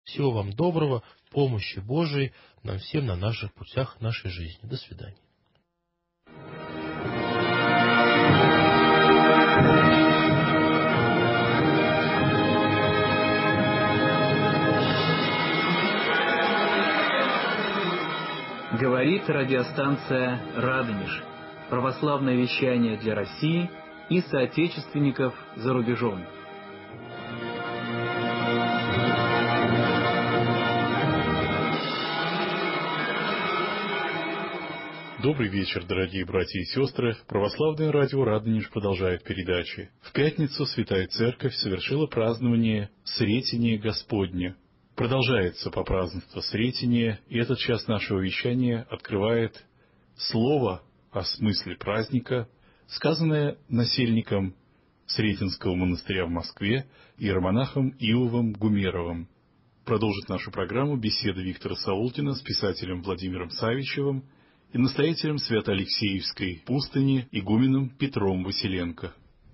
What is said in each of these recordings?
Всего вам доброго, помощи Божией нам всем на наших путях нашей жизни. До свидания. Говорит радиостанция «Радонеж». Православное вещание для России и соотечественников за рубежом. Добрый вечер, дорогие братья и сестры. Православное радио «Радонеж» продолжает передачи. В пятницу Святая Церковь совершила празднование Сретения Господня. Продолжается попразднество Сретения, и этот час нашего вещания открывает слово о смысле праздника, сказанное насельником Сретенского монастыря в Москве иеромонахом Иовом Гумеровым. Продолжит нашу программу беседа Виктора Саулкина с писателем Владимиром Савичевым и настоятелем Свято-Алексеевской пустыни игуменом Петром Василенко.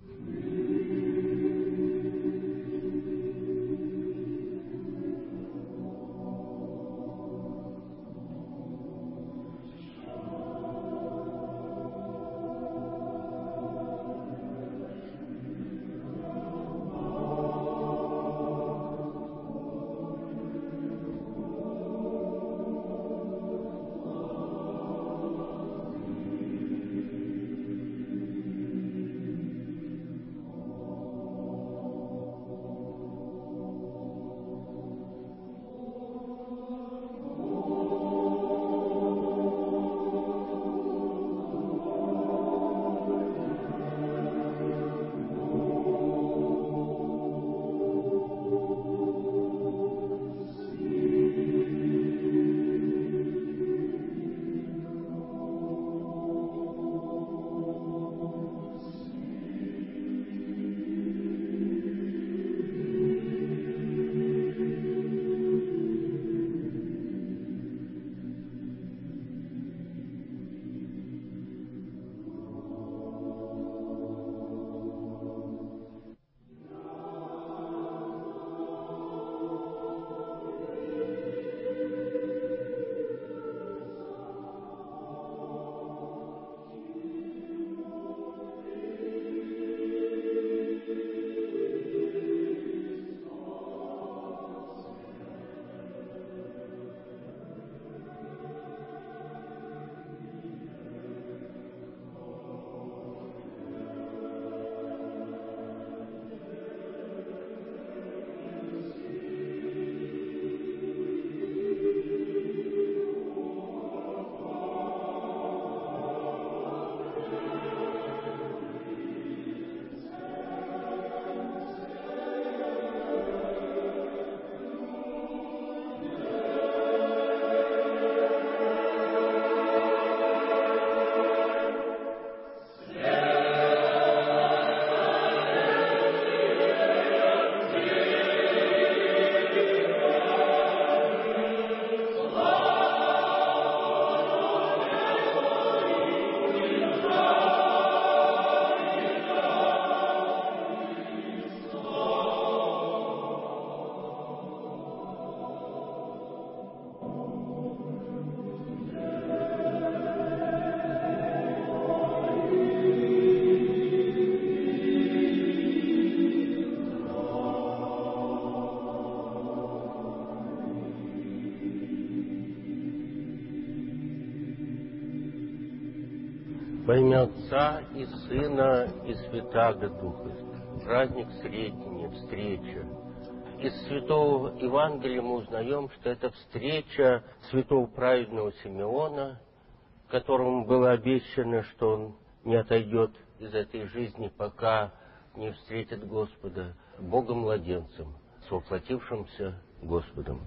Во имя Отца и Сына и Святаго Духа. Праздник Сретения, встреча. Из Святого Евангелия мы узнаем, что это встреча святого праведного Симеона, которому было обещано, что он не отойдет из этой жизни, пока не встретит Господа Богом-младенцем, с воплотившимся Господом.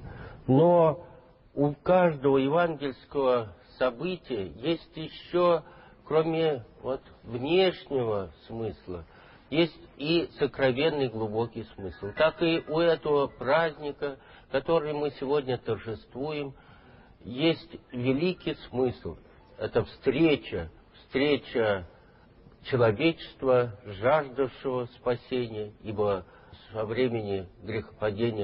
Но у каждого евангельского события есть еще, кроме внешнего смысла, есть и сокровенный глубокий смысл. Так и у этого праздника, который мы сегодня торжествуем, есть великий смысл. Это встреча человечества, жаждавшего спасения, ибо со времени грехопадения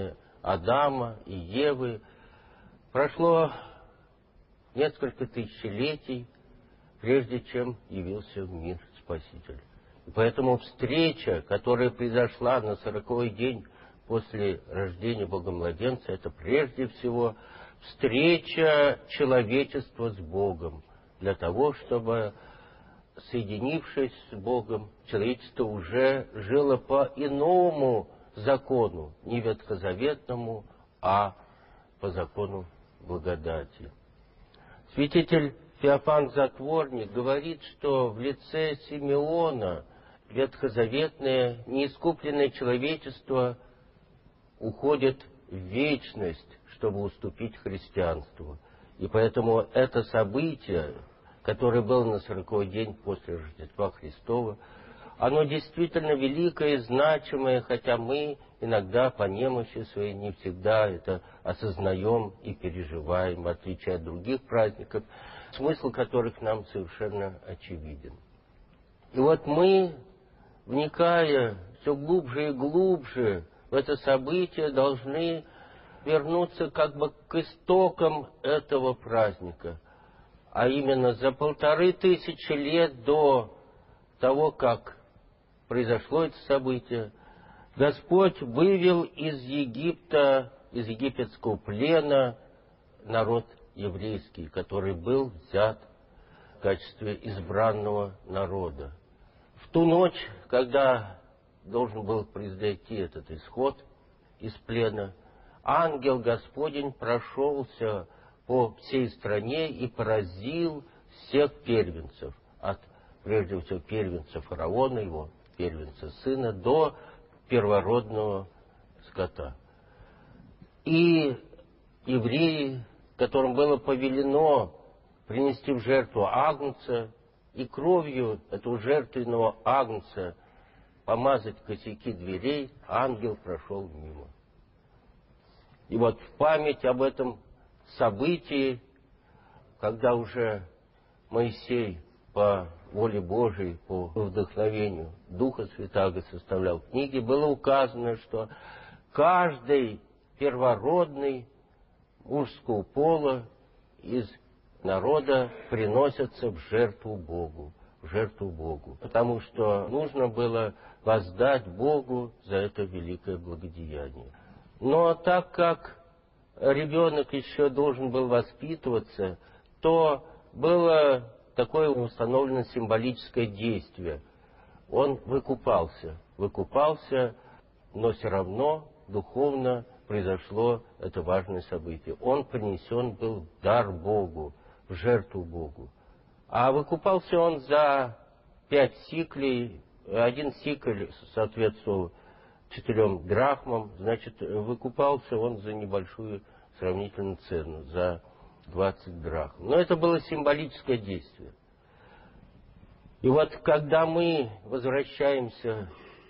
Адама и Евы. Прошло несколько тысячелетий, прежде чем явился в мир Спаситель. И поэтому встреча, которая произошла на 40-й день после рождения Бога-младенца, это прежде всего встреча человечества с Богом, для того, чтобы, соединившись с Богом, человечество уже жило по иному закону, не ветхозаветному, а по закону благодати. Святитель Феофан Затворник говорит, что в лице Симеона ветхозаветное, неискупленное человечество уходит в вечность, чтобы уступить христианству. И поэтому это событие, которое было на 40-й день после Рождества Христова, оно действительно великое и значимое, хотя мы иногда по немощи своей не всегда это осознаем и переживаем, в отличие от других праздников, смысл которых нам совершенно очевиден. И вот мы, вникая все глубже и глубже в это событие, должны вернуться как бы к истокам этого праздника, а именно за 1500 лет до того, как произошло это событие, Господь вывел из Египта, из египетского плена народ еврейский, который был взят в качестве избранного народа. В ту ночь, когда должен был произойти этот исход из плена, ангел Господень прошелся по всей стране и поразил всех первенцев, от, прежде всего, первенца фараона, его первенца сына, до первородного скота. И евреи, которым было повелено принести в жертву агнца, и кровью этого жертвенного агнца помазать косяки дверей, ангел прошел мимо. И вот в память об этом событии, когда уже Моисей по воле Божией, по вдохновению Духа Святаго составлял книги, было указано, что каждый первородный мужского пола из народа приносятся в жертву Богу, потому что нужно было воздать Богу за это великое благодеяние. Но так как ребенок еще должен был воспитываться, то было такое установлено символическое действие. Он выкупался, но все равно духовно произошло это важное событие. Он принесен был в дар Богу, в жертву Богу. А выкупался он за 5 сиклей, 1 сикль соответствовал 4 драхмам, значит, выкупался он за небольшую сравнительную цену, за 20 драхм. Но это было символическое действие. И вот когда мы возвращаемся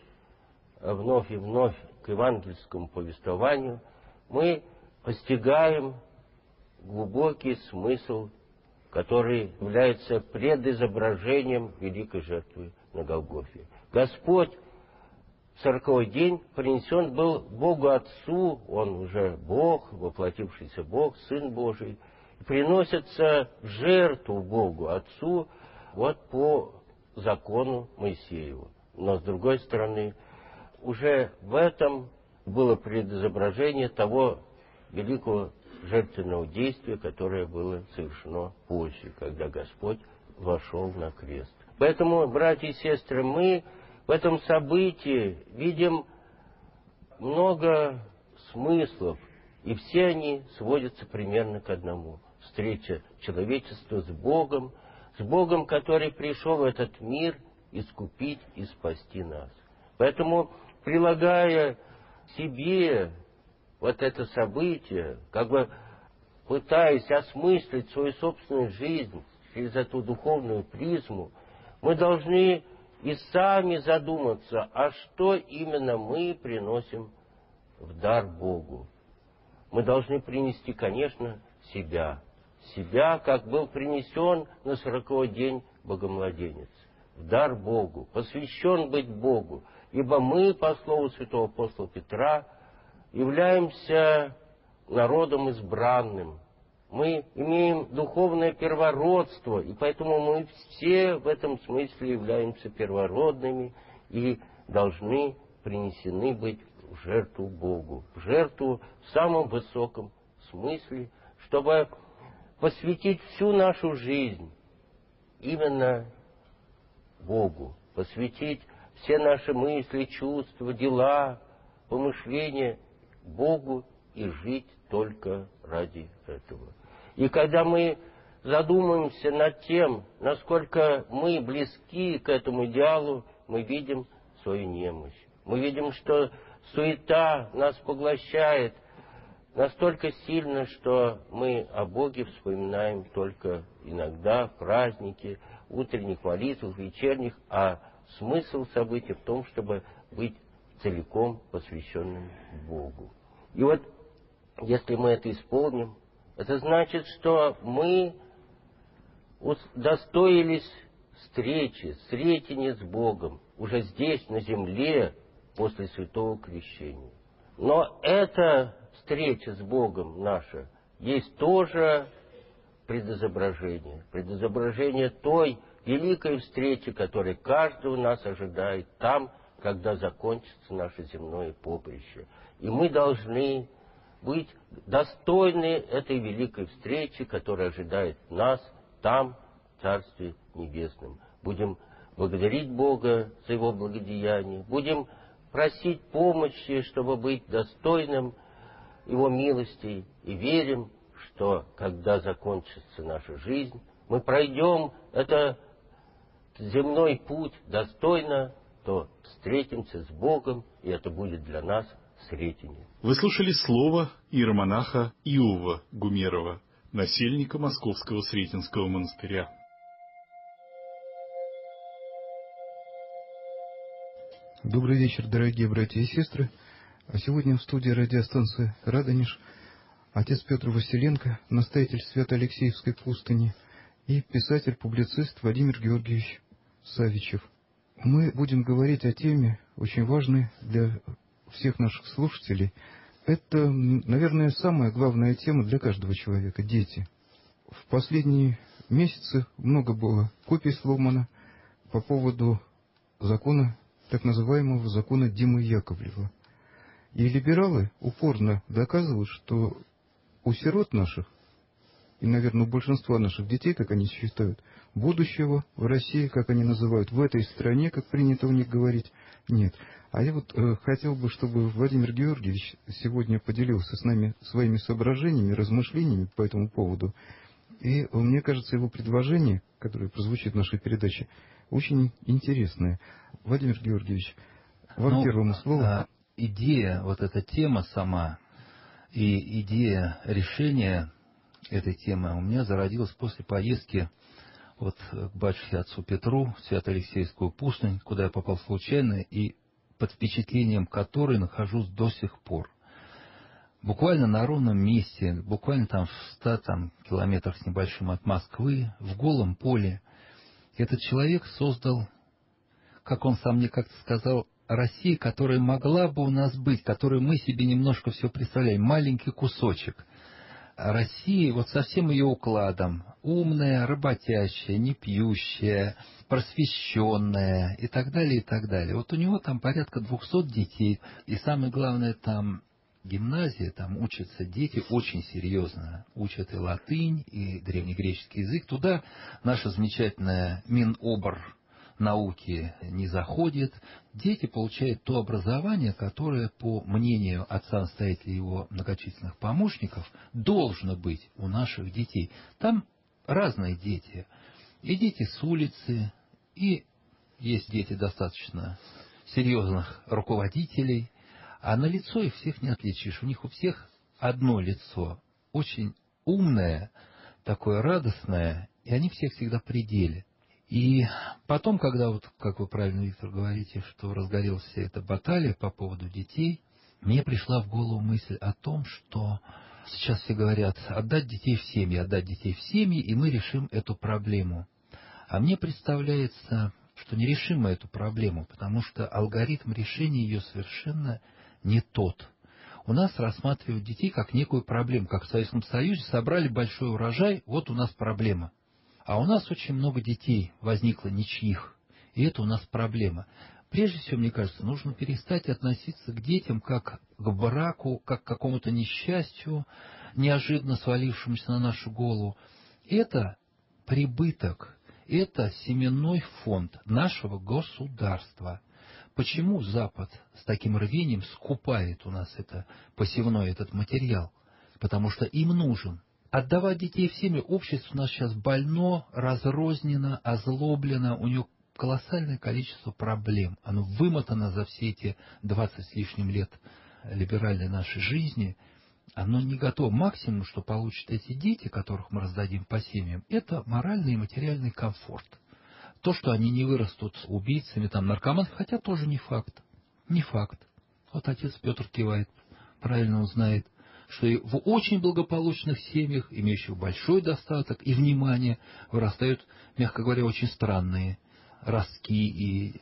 вновь и вновь к евангельскому повествованию, мы постигаем глубокий смысл, который является предизображением великой жертвы на Голгофе. Господь в 40-й день принесен был Богу Отцу, Он уже Бог, воплотившийся Бог, Сын Божий, и приносится в жертву Богу Отцу вот по закону Моисееву. Но, с другой стороны, уже в этом было предизображение того великого жертвенного действия, которое было совершено позже, когда Господь вошел на крест. Поэтому, братья и сестры, мы в этом событии видим много смыслов, и все они сводятся примерно к одному. Встреча человечества с Богом, который пришел в этот мир искупить и спасти нас. Поэтому, прилагая себе вот это событие, как бы пытаясь осмыслить свою собственную жизнь через эту духовную призму, мы должны и сами задуматься, а что именно мы приносим в дар Богу. Мы должны принести, конечно, себя, как был принесен на 40-й день Богомладенец, в дар Богу, посвящен быть Богу, ибо мы, по слову святого апостола Петра, являемся народом избранным. Мы имеем духовное первородство, и поэтому мы все в этом смысле являемся первородными и должны принесены быть в жертву Богу, в жертву в самом высоком смысле, чтобы посвятить всю нашу жизнь именно Богу, посвятить все наши мысли, чувства, дела, помышления Богу и жить только ради этого. И когда мы задумаемся над тем, насколько мы близки к этому идеалу, мы видим свою немощь. Мы видим, что суета нас поглощает настолько сильно, что мы о Боге вспоминаем только иногда в праздники, утренних молитвах, вечерних, а смысл событий в том, чтобы быть целиком посвященным Богу. И вот, если мы это исполним, это значит, что мы удостоились встречи, сретения с Богом уже здесь, на земле, после святого крещения. Но эта встреча с Богом наша есть тоже предизображение той великой встречи, которая каждого нас ожидает там, когда закончится наше земное поприще. И мы должны быть достойны этой великой встречи, которая ожидает нас там, в Царстве Небесном. Будем благодарить Бога за Его благодеяние, будем просить помощи, чтобы быть достойным Его милости, и верим, что когда закончится наша жизнь, мы пройдем этот земной путь достойно, то встретимся с Богом, и это будет для нас сретение. Вы слушали слово иеромонаха Иова Гумерова, насельника Московского Сретенского монастыря. Добрый вечер, дорогие братья и сестры. А сегодня в студии радиостанции «Радонеж» отец Петр Василенко, настоятель Свято-Алексеевской пустыни, и писатель-публицист Владимир Георгиевич Савичев. Мы будем говорить о теме, очень важной для всех наших слушателей. Это, наверное, самая главная тема для каждого человека – дети. В последние месяцы много было копий сломано по поводу закона, так называемого закона Димы Яковлева. И либералы упорно доказывают, что у сирот наших, и, наверное, у большинства наших детей, как они считают, будущего в России, как они называют, в этой стране, как принято у них говорить, нет. А я вот хотел бы, чтобы Владимир Георгиевич сегодня поделился с нами своими соображениями, размышлениями по этому поводу. И мне кажется, его предложение, которое прозвучит в нашей передаче, очень интересное. Владимир Георгиевич, вам первому слово. Идея, вот эта тема сама, и идея решения этой темы у меня зародилась после поездки вот к батюшке отцу Петру в Свято-Алексеевскую пустынь, куда я попал случайно и под впечатлением которой нахожусь до сих пор. Буквально на ровном месте, буквально там в 100 километрах с небольшим от Москвы, в голом поле, этот человек создал, как он сам мне как-то сказал, Россия, которая могла бы у нас быть, которую мы себе немножко все представляем, маленький кусочек. Россия вот со всем ее укладом, умная, работящая, не пьющая, просвещенная и так далее, и так далее. Вот у него там порядка 200 детей, и самое главное, там гимназия, там учатся дети очень серьезно, учат и латынь, и древнегреческий язык. Туда наша замечательная Минобр науки не заходит. Дети получают то образование, которое, по мнению отца-настоятеля и его многочисленных помощников, должно быть у наших детей. Там разные дети. И дети с улицы, и есть дети достаточно серьезных руководителей, а на лицо их всех не отличишь. У них у всех одно лицо, очень умное, такое радостное, и они все всегда в пределе. И потом, когда, вот, как вы правильно, Виктор, говорите, что разгорелась вся эта баталия по поводу детей, мне пришла в голову мысль о том, что сейчас все говорят, отдать детей в семьи, и мы решим эту проблему. А мне представляется, что не решим мы эту проблему, потому что алгоритм решения ее совершенно не тот. у нас рассматривают детей как некую проблему. Как в Советском Союзе собрали большой урожай, вот у нас проблема. А у нас очень много детей возникло ничьих, и это у нас проблема. Прежде всего, мне кажется, нужно перестать относиться к детям как к браку, как к какому-то несчастью, неожиданно свалившемуся на нашу голову. Это прибыток, это семенной фонд нашего государства. Почему Запад с таким рвением скупает у нас это посевной, этот материал? Потому что им нужен. Отдавать детей в семьи, общество у нас сейчас больно, разрознено, озлоблено, у него колоссальное количество проблем. Оно вымотано за все эти 20 с лишним лет либеральной нашей жизни. Оно не готово. Максимум, что получат эти дети, которых мы раздадим по семьям, это моральный и материальный комфорт. То, что они не вырастут убийцами, там, наркоманами, хотя тоже не факт. Не факт. Вот отец Петр кивает, правильно он знает, что и в очень благополучных семьях, имеющих большой достаток и внимание, вырастают, мягко говоря, очень странные ростки и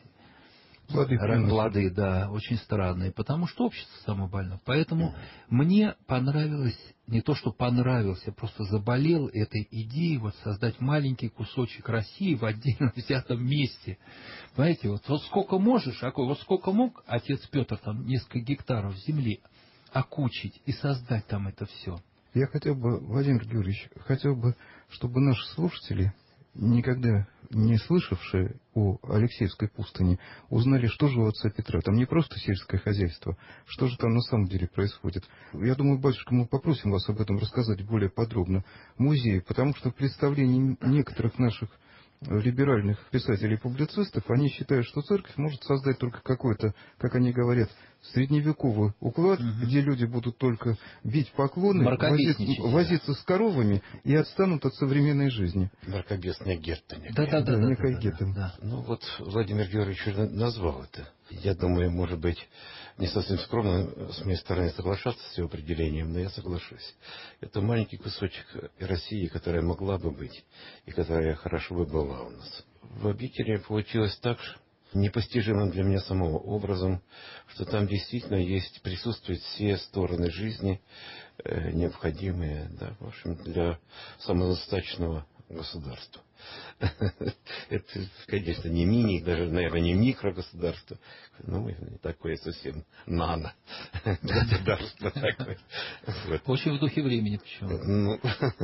плоды, да, очень странные, потому что общество само больно. Поэтому мне понравилось, не то что понравилось, я просто заболел этой идеей вот создать маленький кусочек России в отдельно взятом месте. Понимаете, вот сколько можешь, вот сколько мог отец Петр там несколько гектаров земли окучить и создать там это все. Я хотел бы, Владимир Георгиевич, чтобы наши слушатели, никогда не слышавшие о Алексеевской пустыне, узнали, что же у отца Петра. Там не просто сельское хозяйство, что же там на самом деле происходит. Я думаю, батюшка, мы попросим вас об этом рассказать более подробно. Музей, потому что в представлении некоторых наших либеральных писателей и публицистов, они считают, что церковь может создать только какой-то, как они говорят, средневековый уклад, где люди будут только бить поклоны, возиться с коровами и отстанут от современной жизни. Мракобесная Гетта. Некая Гетта. Да. Ну вот Владимир Георгиевич уже назвал это. Я думаю, может быть, не совсем скромно с моей стороны соглашаться с его определением, но я соглашусь. Это маленький кусочек России, которая могла бы быть, и которая хорошо бы была у нас. В обители получилось так, непостижимым для меня самого образом, что там действительно присутствуют все стороны жизни, необходимые, да, в общем, для самодостаточного государства. Это, конечно, не мини, даже, наверное, не микрогосударство, но такое совсем нано-государство такое. Очень в духе времени почему?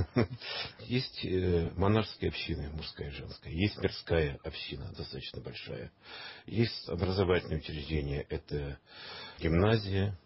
Есть монашеские общины, мужская и женская, есть мирская община, достаточно большая, есть образовательные учреждения, это гимназия,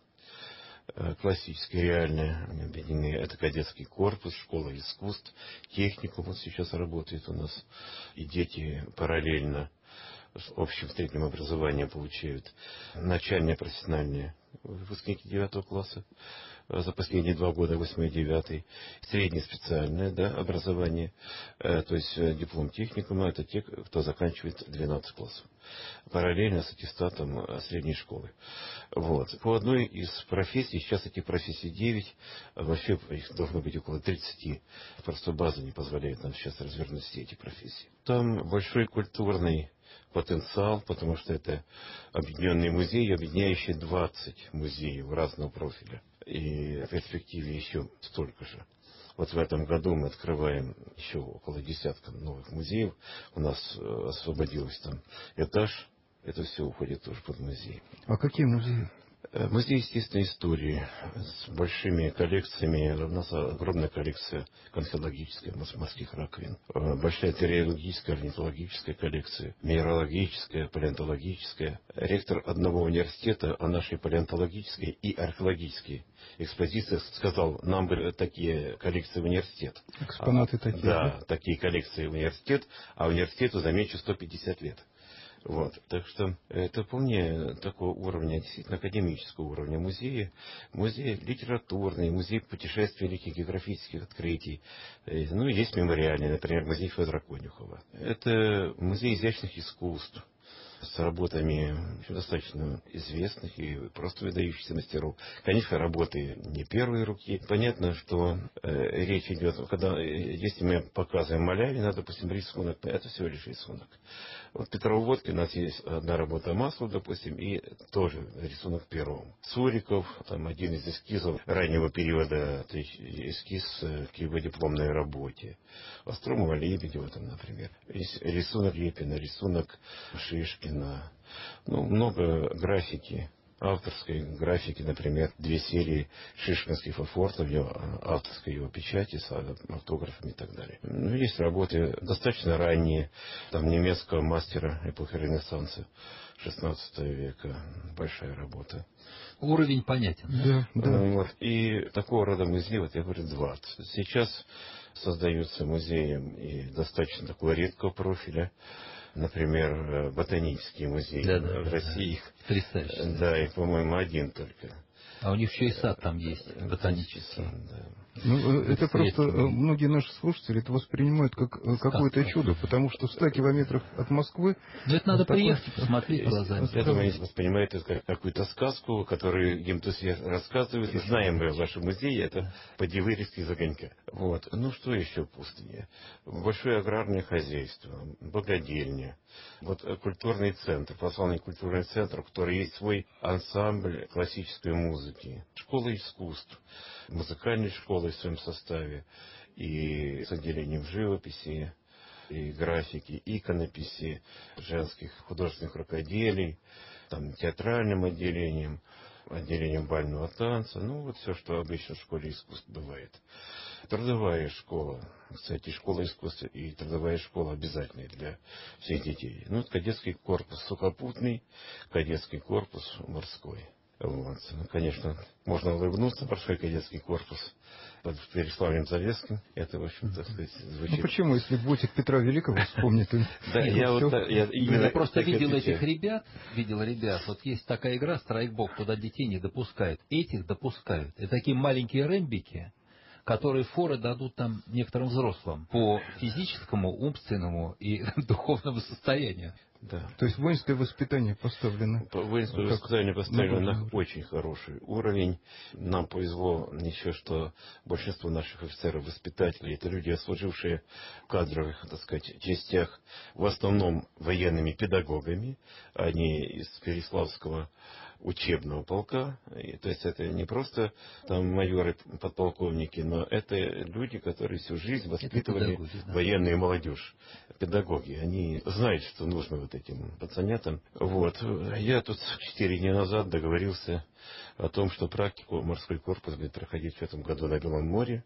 классические, реальные, объединенные. Это кадетский корпус, школа искусств, техникум вот сейчас работает у нас. И дети параллельно с общим средним образованием получают начальное профессиональное выпускники 9 класса за последние 2 года, 8 и 9, среднее специальное, да, образование, то есть диплом техникума, это те, кто заканчивает 12 классов, параллельно с аттестатом средней школы. Вот. По одной из профессий, сейчас этих профессий 9, вообще их должно быть около 30, просто база не позволяет нам сейчас развернуть все эти профессии. Там большой культурный потенциал, потому что это объединенный музей, объединяющий 20 музеев разного профиля. И в перспективе еще столько же. Вот в этом году мы открываем еще около 10 новых музеев. У нас освободилось там этаж. Это все уходит тоже под музей. А какие музеи? Музей естественной истории с большими коллекциями. У нас огромная коллекция конхеологическая морских раковин. Большая терриологическая, орнитологическая коллекция. Минералогическая, палеонтологическая. Ректор одного университета о нашей палеонтологической и археологической экспозиции сказал, нам бы такие коллекции в университет. Экспонаты такие. Да, такие коллекции в университет, а университету, замечу, 150 лет. Вот. Так что это вполне такого уровня, действительно академического уровня музея. Музей литературный, музей путешествий великих географических открытий. Ну и есть мемориальный, например, музей Федора Конюхова. Это музей изящных искусств с работами достаточно известных и просто выдающихся мастеров. Конечно, работы не первой руки. Понятно, что речь идет, если мы показываем Малявина, допустим, рисунок, это всего лишь рисунок. Вот в Петроводке у нас есть одна работа маслом, допустим, и тоже рисунок пером. Суриков, там один из эскизов раннего периода, это эскиз к его дипломной работе. Остромова, Лебедева, там, например. Есть рисунок Репина, рисунок Шишкина. Ну, много графики. Авторской графики, например, 2 серии шишкинских фотов, авторской его печати с автографами и так далее. Ну, есть работы достаточно ранние, там, немецкого мастера эпохи Ренессанса XVI века, большая работа. Уровень понятен. Да. Вот. И такого рода музеи, вот я говорю, 20. Сейчас создаются музеи и достаточно такого редкого профиля. Например, ботанический музей в России. Потрясающе. Да, и, по-моему, один только. А у них еще и сад там есть, ботанический. Да. Ну, это просто многие наши слушатели это воспринимают как какое-то чудо, потому что в 100 километрах от Москвы... Но это надо приехать и посмотреть глазами. Я думаю, они воспринимают это как какую-то сказку, которую им тут все рассказывают. Знаем мы в вашем музее, это подивырезки из огонька. Вот. Ну, что еще в пустыне? Большое аграрное хозяйство, богадельня, вот культурный центр, православный культурный центр, у которого есть свой ансамбль классической музыки, школа искусств, музыкальной школы в своем составе, и с отделением живописи, и графики, иконописи, женских художественных рукоделий, там, театральным отделением, отделением бального танца, ну, вот все, что обычно в школе искусств бывает. Трудовая школа, кстати, школа искусств и трудовая школа обязательные для всех детей. Ну, кадетский корпус сухопутный, кадетский корпус морской. Вот. Ну, конечно, можно улыбнуться, большой кадетский корпус под Переславлем-Завесским. Это, в общем, так сказать, звучит... Ну почему, если Ботик Петра Великого вспомнит? Да, Я просто видел этих ребят, вот есть такая игра «Страйкбок», туда детей не допускают, этих допускают. Это такие маленькие рэмбики, которые форы дадут там некоторым взрослым по физическому, умственному и духовному состоянию. Да. То есть воинское воспитание поставлено. Воинское воспитание поставлено на очень хороший уровень. Нам повезло еще, что большинство наших офицеров-воспитателей это люди, служившие в кадровых, так сказать, частях, в основном военными педагогами. Они из Переславского учебного полка. И, то есть это не просто там майоры, подполковники, но это люди, которые всю жизнь воспитывали военную молодежь. Педагоги. Они знают, что нужно вот этим пацанятам. Вот. Я тут 4 дня назад договорился о том, что практику морской корпус будет проходить в этом году на Белом море,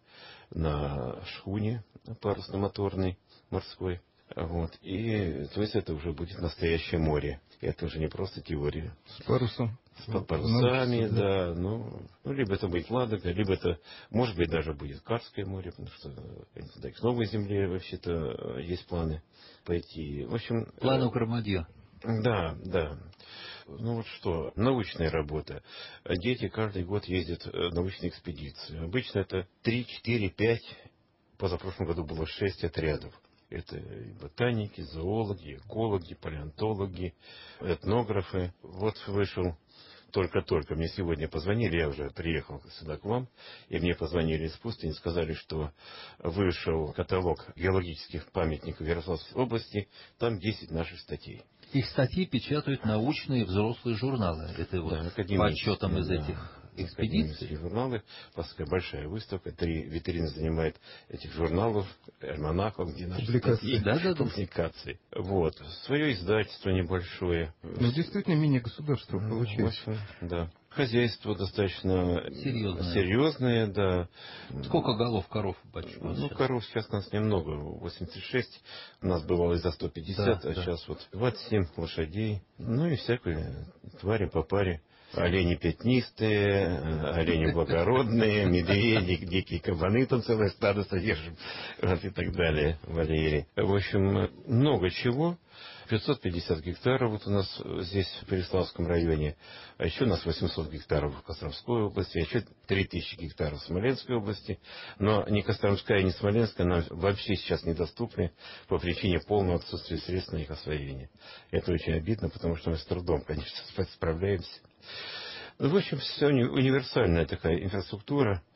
на шхуне парусно-моторной морской. Вот. И то есть это уже будет настоящее море. Это уже не просто теория. С парусом. С парусами, да. Ну, либо это будет Ладога, либо это, может быть, даже будет Карское море, потому что да, к Новой Земле вообще-то есть планы пойти. В общем... Планы у Громадье. Да, да. Ну вот что, научная работа. Дети каждый год ездят в научные экспедиции. Обычно это 3, 4, 5, позапрошлом году было 6 отрядов. Это и ботаники, зоологи, экологи, палеонтологи, этнографы. Вот вышел только-только. Мне сегодня позвонили, я уже приехал сюда к вам, и мне позвонили из пустыни, сказали, что вышел каталог геологических памятников Ярославской области, там 10 наших статей. Их статьи печатают научные взрослые журналы. Это вот по отчетам из этих экспедиций. Журналы, поскольку большая выставка, 3 витрины занимает этих журналов, альманахов, где наши статьи, публикации. Вот. Свое издательство небольшое. Ну, действительно, мини-государство получается. Да. Хозяйство достаточно серьезное, да. Сколько голов коров, батюшка? Ну, коров сейчас у нас немного, 86. У нас бывало и за 150, а сейчас вот 27 лошадей. Ну и всякие твари по паре. Олени пятнистые, олени благородные, медведи, дикие кабаны, там целое стадо содержим, вот и так далее, Валерий. В общем, много чего. 550 гектаров вот у нас здесь, в Переславском районе, а еще у нас 800 гектаров в Костромской области, а еще 3000 гектаров в Смоленской области. Но ни Костромская, ни Смоленская нам вообще сейчас недоступны по причине полного отсутствия средств на их освоение. Это очень обидно, потому что мы с трудом, конечно, справляемся. В общем, все универсальная такая инфраструктура.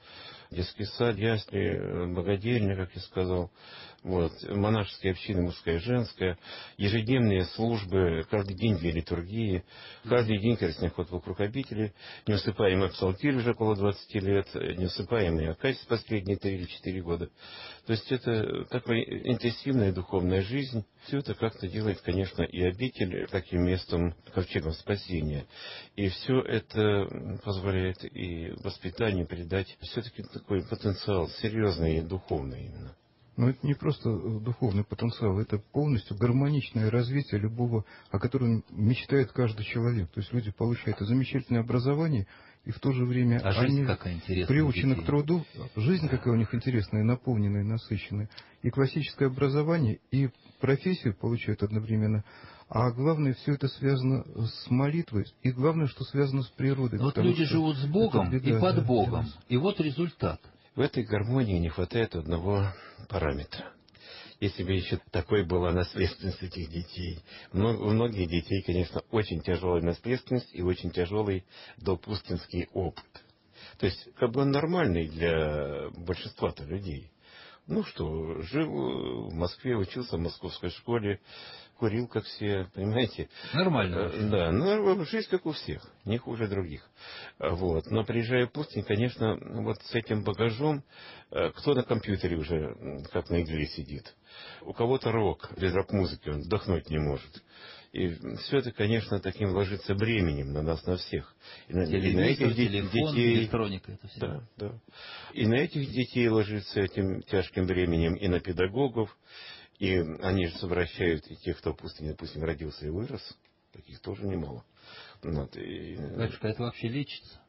детский сад, ясли, богадельня, как я сказал. Вот, монашеские общины, мужская и женская, ежедневные службы, каждый день 2 литургии, каждый день крестный ход вокруг обители, неусыпаемый псалтирь уже около 20 лет, неусыпаемый акасть последние 3 или 4 года. То есть это такая интенсивная духовная жизнь. Все это как-то делает, конечно, и обитель таким местом, ковчегом спасения. И все это позволяет и воспитанию придать все-таки такой потенциал серьезный и духовный именно. Но это не просто духовный потенциал, это полностью гармоничное развитие любого, о котором мечтает каждый человек. То есть люди получают замечательное образование, и в то же время они приучены к труду. Жизнь какая у них интересная, наполненная, насыщенная. И классическое образование, и профессию получают одновременно. А главное, все это связано с молитвой. И главное, что связано с природой. Вот люди живут с Богом и под Богом. И вот результат. В этой гармонии не хватает одного параметра. Если бы еще такой была наследственность этих детей. У многих детей, конечно, очень тяжелая наследственность и очень тяжелый допустинский опыт. То есть, как бы он нормальный для большинства-то людей. Ну что, жил в Москве, учился в московской школе, курил, как все, понимаете? Нормально. Да, ну, жизнь как у всех, не хуже других. Вот. Но приезжая в Пустынь, конечно, вот с этим багажом, кто на компьютере уже, как на игле сидит, у кого-то рок, без рок-музыки он вдохнуть не может. И все это, конечно, таким ложится бременем на нас, на всех. И на этих телефон, детей, электроника, это все. Да, да. И на этих детей ложится этим тяжким бременем, и на педагогов. И они же совращают и тех, кто в пустыне, допустим, родился и вырос. Таких тоже немало. Вот, Батюшка, это вообще лечится?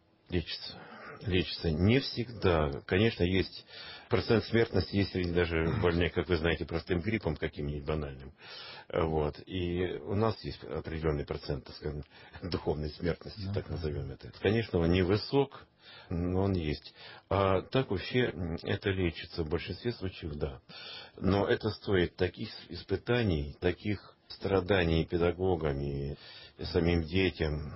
Лечится. Не всегда. Конечно, есть процент смертности, если даже больные, как вы знаете, простым гриппом каким-нибудь банальным. Вот. И у нас есть определенный процент, так скажем, духовной смертности, так назовем это. Конечно, он невысок, но он есть. А так вообще это лечится в большинстве случаев, да. Но это стоит таких испытаний, таких страданий педагогам и самим детям.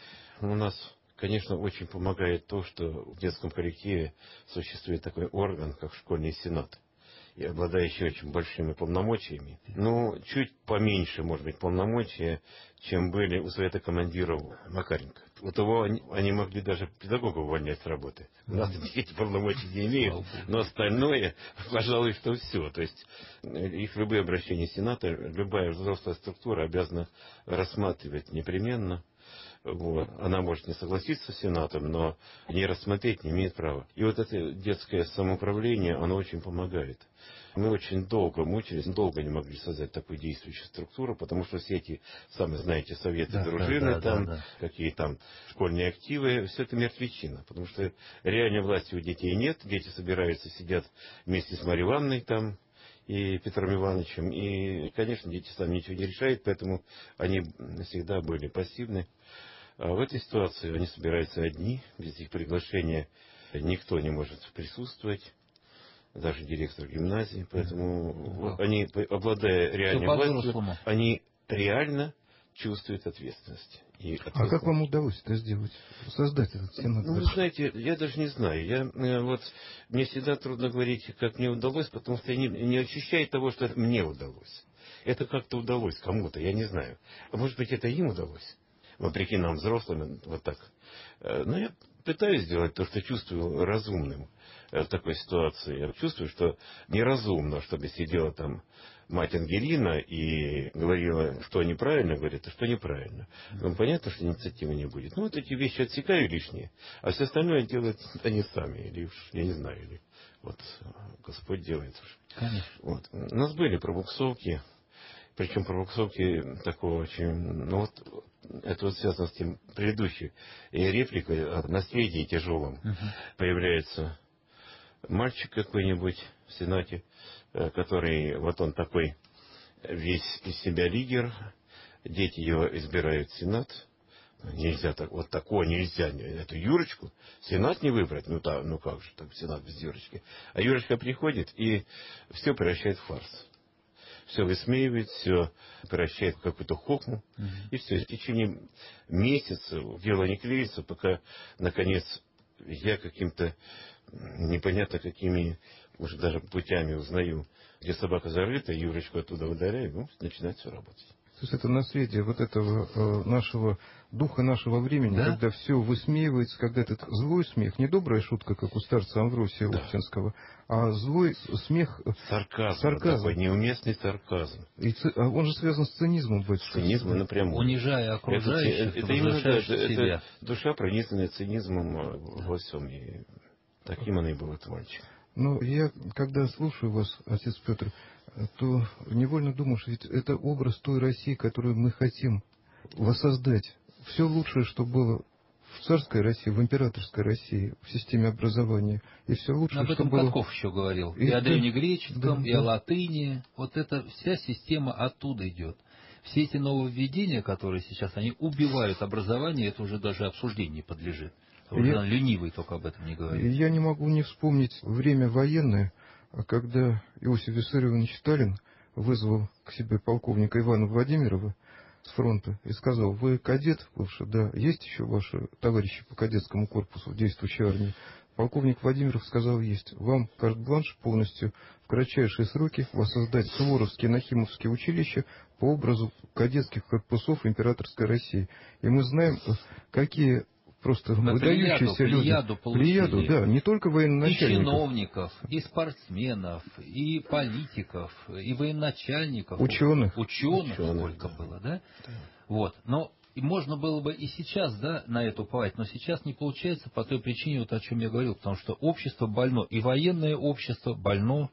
У нас, конечно, очень помогает то, что в детском коллективе существует такой орган, как школьный сенат, и обладающий очень большими полномочиями. Ну, чуть поменьше, может быть, полномочия, чем были у совета командиров Макаренко. Вот его они могли даже педагога увольнять с работы. У нас эти полномочия не имеют, но остальное, пожалуй, что все. То есть их любые обращения сената, любая взрослая структура обязана рассматривать непременно. Вот. Она может не согласиться с Сенатом, но не рассмотреть не имеет права. И вот это детское самоуправление, оно очень помогает. Мы очень долго мучились, долго не могли создать такую действующую структуру, потому что все эти, сами знаете, советы, дружины, какие там школьные активы, все это мертвечина. Потому что реальной власти у детей нет, дети собираются, сидят вместе с Марьей Ивановной там, и Петром Ивановичем. И, конечно, дети сами ничего не решают, поэтому они всегда были пассивны. А в этой ситуации они собираются одни, без их приглашения никто не может присутствовать, даже директор гимназии. Поэтому они, обладая реальной властью, они реально чувствуют ответственность. А как вам удалось это сделать? Создать этот сенат? Ну, вы знаете, я даже не знаю. Мне всегда трудно говорить, как мне удалось, потому что я не ощущаю того, что это мне удалось. Это как-то удалось кому-то, я не знаю. А может быть, это им удалось? Вопреки нам, взрослым, вот так. Но я пытаюсь сделать то, что чувствую разумным в такой ситуации. Я чувствую, что неразумно, чтобы сидела там мать Ангелина и говорила, что неправильно говорит, а что неправильно. Ну, понятно, что инициативы не будет. Ну, вот эти вещи отсекаю лишние, а все остальное делают они сами. Или уж, я не знаю, или вот Господь делает уж. Конечно. Вот. У нас были пробуксовки. Причем пробуксовки такого очень... Ну вот, это вот связано с тем предыдущей репликой о наследии тяжелом. Появляется мальчик какой-нибудь в Сенате, который, вот он такой весь из себя лидер, дети его избирают в Сенат. Нельзя так, вот такого нельзя, эту Юрочку в Сенат не выбрать. Ну как же, так Сенат без Юрочки. А Юрочка приходит и все превращает в фарс. Все высмеивает, все превращает в какую-то хохму. И все. В течение месяца дело не клеится, пока, наконец, я каким-то непонятно какими уже даже путями узнаю, где собака зарыта, Юрочку оттуда выдаляю, начинает все работать. То есть это наследие вот этого нашего духа нашего времени, Да? когда все высмеивается, когда этот злой смех, не добрая шутка, как у старца Амвросия Уфтинского, а злой смех... Сарказм. Такой неуместный сарказм. Он же связан с цинизмом, батюшка. Цинизм напрямую. Унижая окружающих, это возвышаешь себя. Это душа, пронизанная цинизмом во всем. И таким она и была мальчик. Но я, когда слушаю вас, отец Петр, то невольно думаю, что ведь это образ той России, которую мы хотим воссоздать. Все лучшее, что было в царской России, в императорской России, в системе образования. И все лучшее, об этом что было... Катков еще говорил. И о древнегреческом, и о латыни. Вот эта вся система оттуда идет. Все эти нововведения, которые сейчас, они убивают образование, это уже даже обсуждению не подлежит. Уже ленивый только об этом не говорит. Я не могу не вспомнить время военное, когда Иосиф Виссарионович Сталин вызвал к себе полковника Ивана Владимирова с фронта и сказал: вы кадет бывший, да, есть еще ваши товарищи по кадетскому корпусу в действующей армии? Полковник Владимиров сказал: есть. Вам карт-бланш полностью в кратчайшие сроки воссоздать Суворовские и Нахимовские училища по образу кадетских корпусов императорской России. И мы знаем, какие просто выдающиеся люди. Плеяду, да, не только военачальников. И чиновников, и спортсменов, и политиков, и военачальников. Ученых сколько было, да? Вот, но... И можно было бы и сейчас, да, на это уповать, но сейчас не получается по той причине, вот о чем я говорил, потому что общество больно, и военное общество больно,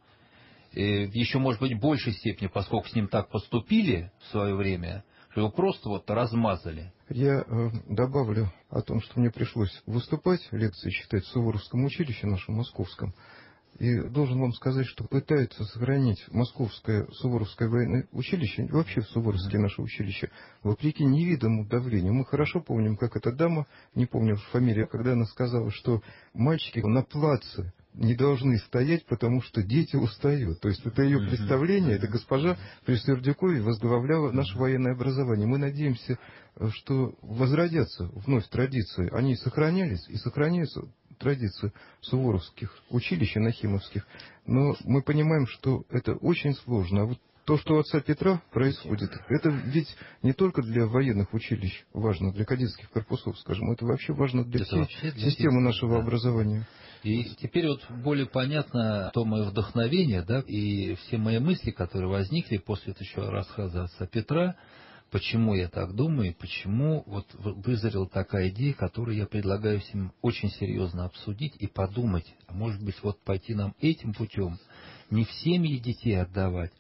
еще, может быть, в большей степени, поскольку с ним так поступили в свое время, что его просто вот размазали. Я добавлю о том, что мне пришлось выступать, лекции читать в Суворовском училище нашем московском. И должен вам сказать, что пытаются сохранить Московское Суворовское военное училище, вообще Суворовские наши училища, вопреки невидимому давлению. Мы хорошо помним, как эта дама, не помню фамилию, когда она сказала, что мальчики на плаце не должны стоять, потому что дети устают. То есть это ее представление, эта госпожа при Сердюкове возглавляла наше военное образование. Мы надеемся, что возродятся вновь традиции. Они сохранялись и сохраняются, традиции суворовских училищ и нахимовских. Но мы понимаем, что это очень сложно. А вот то, что у отца Петра происходит, это ведь не только для военных училищ важно, для кадетских корпусов, скажем, это вообще важно для всей системы нашего образования. И теперь вот более понятно то мое вдохновение, да, и все мои мысли, которые возникли после этого рассказа отца Петра, почему я так думаю, и почему вот вызрела такая идея, которую я предлагаю всем очень серьезно обсудить и подумать, а может быть вот пойти нам этим путем, не в семьи детей отдавать,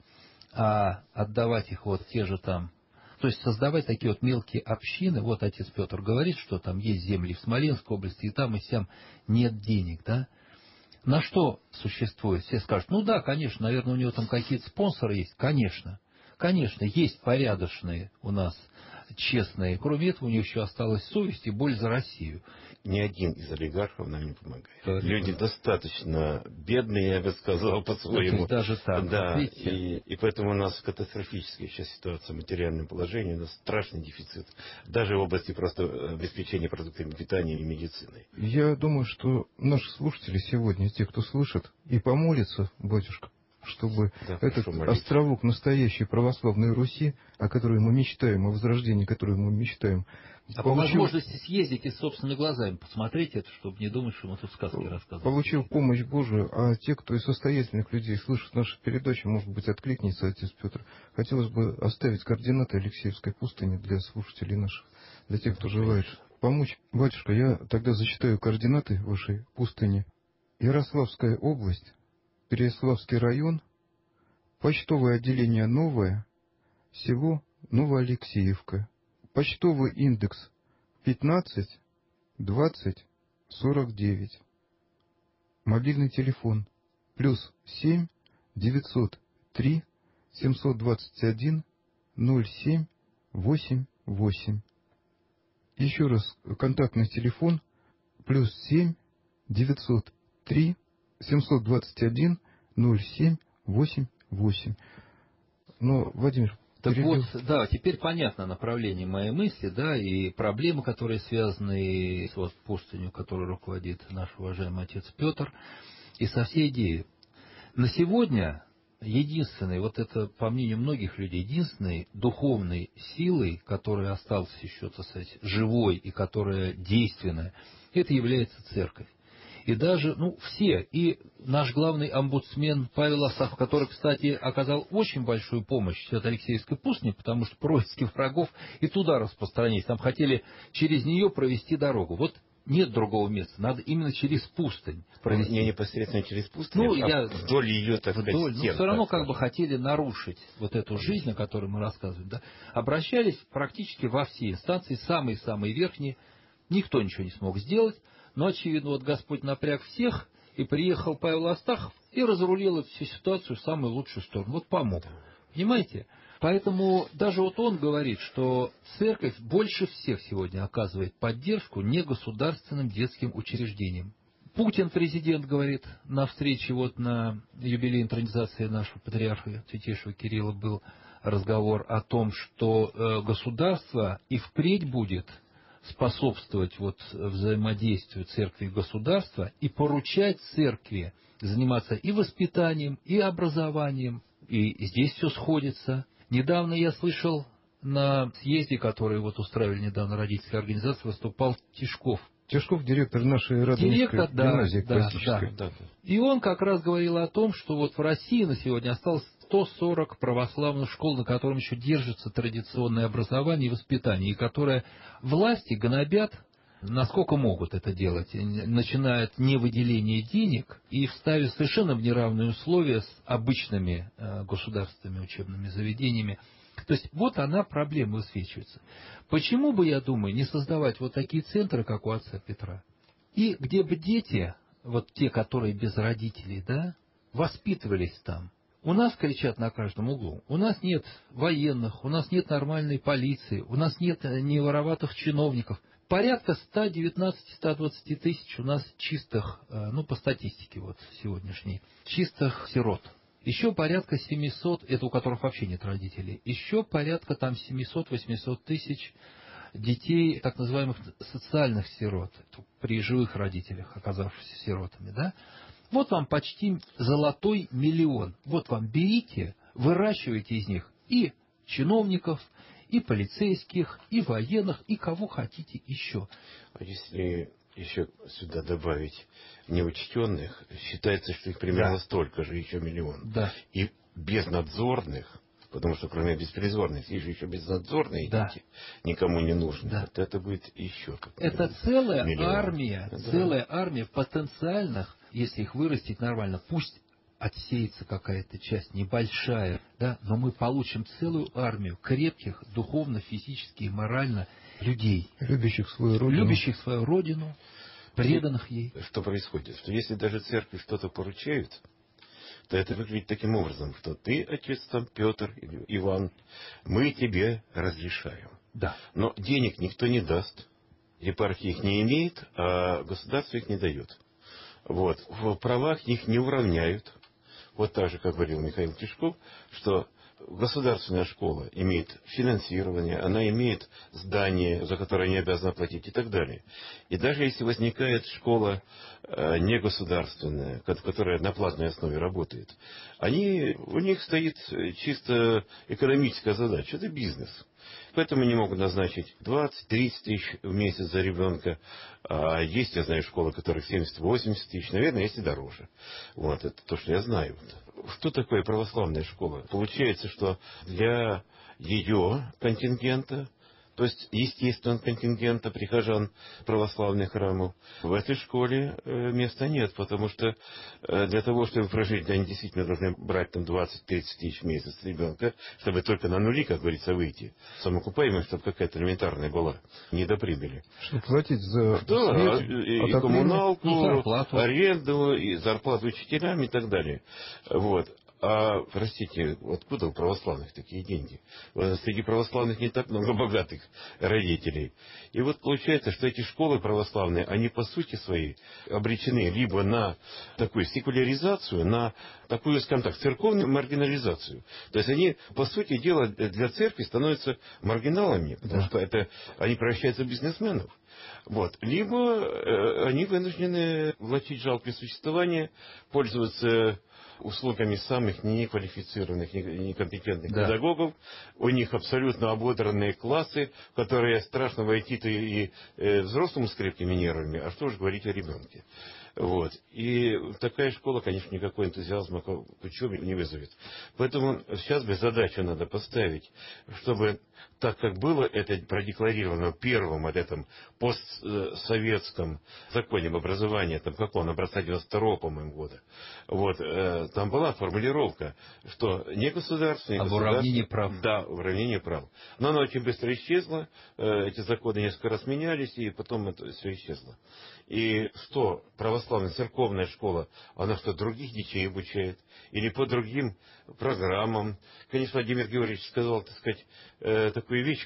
а отдавать их вот те же там, то есть создавать такие вот мелкие общины. Вот отец Петр говорит, что там есть земли в Смоленской области, и там и сям нет денег, да? На что существует? Все скажут: ну да, конечно, наверное, у него там какие-то спонсоры есть. Конечно, конечно, есть порядочные у нас, честные. Кроме этого, у них еще осталась совесть и боль за Россию. Ни один из олигархов нам не помогает. Люди достаточно бедные, я бы сказал, по-своему. Даже так. Да, и поэтому у нас катастрофическая сейчас ситуация в материальном положении, у нас страшный дефицит. Даже в области просто обеспечения продуктами питания и медициной. Я думаю, что наши слушатели сегодня, те, кто слышит и помолится, батюшка, чтобы этот островок настоящей православной Руси, о которой мы мечтаем, о возрождении, о котором мы мечтаем, по возможности съездить и собственными глазами посмотреть это, чтобы не думать, что мы тут сказки рассказываем. Получил помощь Божию, а те, кто из состоятельных людей слышит наши передачи, может быть, откликнется, отец Петр. Хотелось бы оставить координаты Алексеевской пустыни для слушателей наших, для тех, кто желает помочь. Батюшка, я тогда зачитаю координаты вашей пустыни. Ярославская область, Переяславский район, почтовое отделение Новое, село Новоалексеевка, почтовый индекс 15 20 49, мобильный телефон +7 903 721 07 88. Еще раз, контактный телефон +7 903 721 07 88. Но, Владимир, Так вот, да, теперь понятно направление моей мысли, да, и проблемы, которые связаны с вот пустынью, которой руководит наш уважаемый отец Петр, и со всей идеей. На сегодня единственной, вот это, по мнению многих людей, единственной духовной силой, которая осталась еще, так сказать, живой и которая действенная, это является церковь. И даже, все, и наш главный омбудсмен Павел Асафов, который, кстати, оказал очень большую помощь Свято-Алексеевской пустыне, потому что происки врагов и туда распространились. Там хотели через нее провести дорогу. Вот нет другого места, надо именно через пустынь провести. Не непосредственно через пустынь, вдоль ее, так сказать, стен. Но все равно хотели нарушить вот эту жизнь, о которой мы рассказываем. Да? Обращались практически во все инстанции, самые-самые верхние. Никто ничего не смог сделать. Но, очевидно, вот Господь напряг всех, и приехал Павел Астахов, и разрулил эту всю ситуацию в самую лучшую сторону. Вот помог. Понимаете? Поэтому даже вот он говорит, что церковь больше всех сегодня оказывает поддержку негосударственным детским учреждениям. Путин, президент, говорит, на встрече вот на юбилей интронизации нашего патриарха Святейшего Кирилла был разговор о том, что государство и впредь будет способствовать вот взаимодействию церкви и государства и поручать церкви заниматься и воспитанием, и образованием. И здесь все сходится. Недавно я слышал на съезде, который вот устраивали недавно родительская организация, выступал Тишков. Тишков, директор нашей Радонежской гимназии классической. Да. И он как раз говорил о том, что вот в России на сегодня осталось 140 православных школ, на котором еще держится традиционное образование и воспитание, и которые власти гнобят, насколько могут это делать, начиная от невыделения денег и вставив совершенно в неравные условия с обычными государственными учебными заведениями. То есть вот она, проблема высвечивается. Почему бы, я думаю, не создавать вот такие центры, как у отца Петра, и где бы дети, вот те, которые без родителей, да, воспитывались там. У нас кричат на каждом углу. У нас нет военных, у нас нет нормальной полиции, у нас нет невороватых чиновников. Порядка 119-120 тысяч у нас чистых, по статистике вот сегодняшней, чистых сирот. Еще порядка 700, это у которых вообще нет родителей, еще порядка там 700-800 тысяч детей, так называемых социальных сирот, при живых родителях, оказавшихся сиротами, да? Вот вам почти золотой миллион. Вот вам берите, выращивайте из них и чиновников, и полицейских, и военных, и кого хотите еще. А если еще сюда добавить неучтенных, считается, что их примерно столько же, еще миллион. Да. И безнадзорных, потому что кроме беспризорных, есть же еще безнадзорные дети, никому не нужны. Да. Вот это будет еще как-то. Это целая миллион. армия, целая армия потенциальных, если их вырастить нормально, пусть отсеется какая-то часть небольшая, да, но мы получим целую армию крепких, духовно, физически и морально людей. Любящих свою родину. Преданных ей. Что происходит? Что если даже церкви что-то поручают, то это выглядит таким образом, что ты, отец там, Петр или Иван, мы тебе разрешаем. Да. Но денег никто не даст, епархия их не имеет, а государство их не дает. Вот. В правах их не уравняют. Вот так же, как говорил Михаил Тишков, что государственная школа имеет финансирование, она имеет здание, за которое не обязана платить и так далее. И даже если возникает школа негосударственная, которая на платной основе работает, у них стоит чисто экономическая задача, это бизнес. Поэтому они могут назначить 20-30 тысяч в месяц за ребенка. А есть, я знаю, школы, которых 70-80 тысяч. Наверное, есть и дороже. Вот, это то, что я знаю. Что такое православная школа? Получается, что для ее контингента, то есть естественного контингента прихожан православных храмов, в этой школе места нет, потому что для того, чтобы прожить, они действительно должны брать там 20-30 тысяч в месяц ребенка, чтобы только на нули, как говорится, выйти. Самоокупаемость, чтобы какая-то элементарная была, не до прибыли. Чтобы платить за свет, и коммуналку, зарплату. аренду, и зарплату учителям и так далее. Вот. А, простите, откуда у православных такие деньги? Среди православных не так много богатых родителей. И вот получается, что эти школы православные, они по сути своей обречены либо на такую секуляризацию, на такую, скажем так, церковную маргинализацию. То есть они, по сути дела, для церкви становятся маргиналами, потому что это, они превращаются в бизнесменов. Вот. Либо они вынуждены влачить жалкое существование, пользоваться услугами самых неквалифицированных, некомпетентных педагогов. У них абсолютно ободранные классы, в которые страшно войти-то и взрослому с крепкими нервами, а что же говорить о ребенке. Вот. И такая школа, конечно, никакой энтузиазма к учебе не вызовет. Поэтому сейчас бы задачу надо поставить, чтобы, так как было это продекларировано в первом вот этом постсоветском законе об образовании, там какого, образца 92-го, по-моему, года, вот, там была формулировка, что не государственное, об уравнении прав. Да, уравнение прав. Но она очень быстро исчезла, эти законы несколько раз менялись, и потом это все исчезло. И что, православная церковная школа, она что, других детей обучает? Или по другим программам? Конечно, Владимир Георгиевич сказал, так сказать, такую вещь,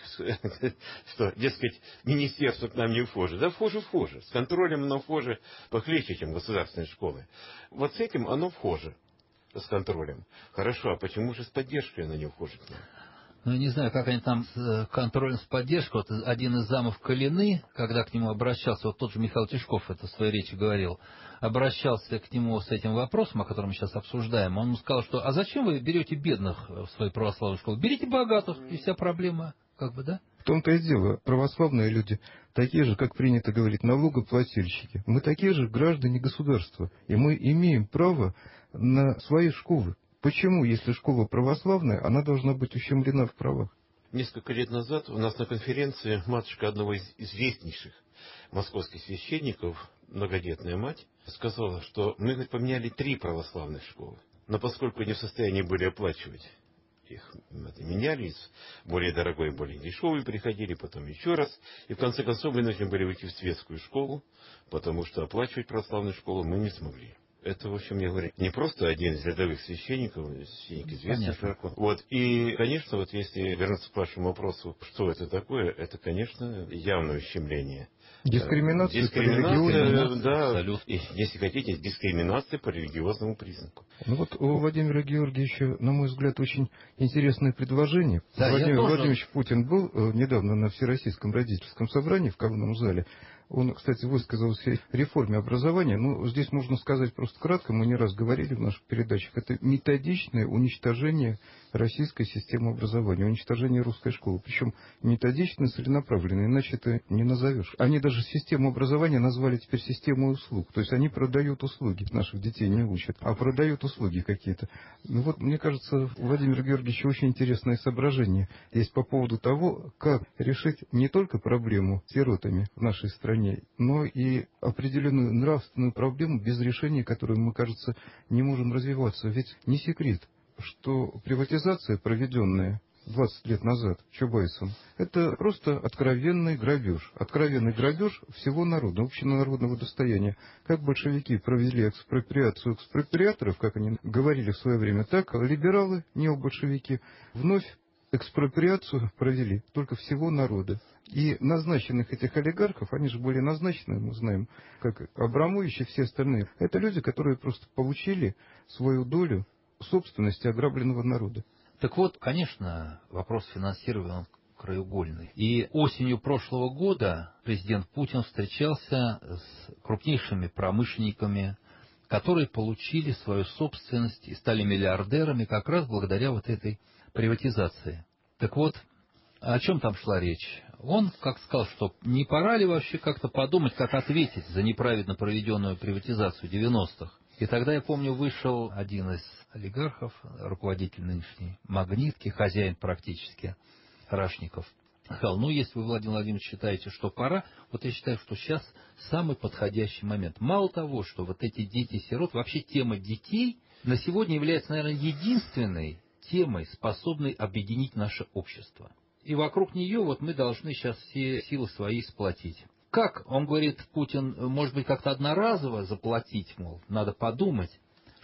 что, дескать, министерство к нам не вхоже. Да, вхоже. С контролем оно вхоже похлеще, чем государственные школы. Вот с этим оно вхоже, с контролем. Хорошо, а почему же с поддержкой оно не вхоже к нам? Ну, я не знаю, как они там с контролем, с поддержкой. Вот один из замов Калины, когда к нему обращался, вот тот же Михаил Тишков это в своей речи говорил, обращался к нему с этим вопросом, о котором мы сейчас обсуждаем. Он ему сказал, что «а зачем вы берете бедных в свою православную школу? Берите богатых, и вся проблема». Как бы, да? В том-то и дело, православные люди такие же, как принято говорить, налогоплательщики. Мы такие же граждане государства, и мы имеем право на свои школы. Почему, если школа православная, она должна быть ущемлена в правах? Несколько лет назад у нас на конференции матушка одного из известнейших московских священников, многодетная мать, сказала, что мы поменяли 3 православных школы. Но поскольку не в состоянии были оплачивать их, меняли из более дорогой, более дешевой, приходили, потом еще раз. И в конце концов вынуждены были уйти в светскую школу, потому что оплачивать православную школу мы не смогли. Это, в общем, я говорю, не просто один из рядовых священников, священник известный широко. Вот. И, конечно, вот если вернуться к вашему вопросу, что это такое, это, конечно, явное ущемление. Дискриминация по религиозному. Да, абсолютно. и, если хотите, дискриминация по религиозному признаку. Ну вот у Владимира Георгиевича, на мой взгляд, очень интересное предложение. Да, Владимир Владимирович Путин был недавно на Всероссийском родительском собрании в Кавном зале. Он, кстати, высказался о реформе образования. Ну, здесь можно сказать просто кратко, мы не раз говорили в наших передачах, это методичное уничтожение российской системы образования, уничтожение русской школы. Причем методичное, целенаправленное, иначе это не назовешь. Они даже систему образования назвали теперь системой услуг. То есть они продают услуги, наших детей не учат, а продают услуги какие-то. Ну вот, мне кажется, у Владимира Георгиевича очень интересное соображение есть по поводу того, как решить не только проблему с сиротами в нашей стране, но и определенную нравственную проблему, без решения которой мы, кажется, не можем развиваться. Ведь не секрет, что приватизация, проведенная 20 лет назад Чубайсом, это просто откровенный грабеж. Откровенный грабеж всего народа, общенародного достояния. Как большевики провели экспроприацию экспроприаторов, как они говорили в свое время, так либералы, необольшевики, вновь экспроприацию провели только всего народа. И назначенных этих олигархов, они же были назначены, мы знаем, как Абрамович и все остальные, это люди, которые просто получили свою долю собственности ограбленного народа. Так вот, конечно, вопрос финансирования он краеугольный. И осенью прошлого года президент Путин встречался с крупнейшими промышленниками, которые получили свою собственность и стали миллиардерами как раз благодаря вот этой приватизации. Так вот, о чем там шла речь? Он как сказал, что не пора ли вообще как-то подумать, как ответить за неправедно проведенную приватизацию 90-х. И тогда, я помню, вышел один из олигархов, руководитель нынешней «Магнитки», хозяин практически, Рашников. Сказал, ну, если вы, Владимир Владимирович, считаете, что пора, вот я считаю, что сейчас самый подходящий момент. Мало того, что вот эти дети-сирот, вообще тема детей на сегодня является, наверное, единственной темой, способной объединить наше общество. И вокруг нее вот мы должны сейчас все силы свои сплотить. Как, он говорит, Путин, может быть, как-то одноразово заплатить, мол, надо подумать,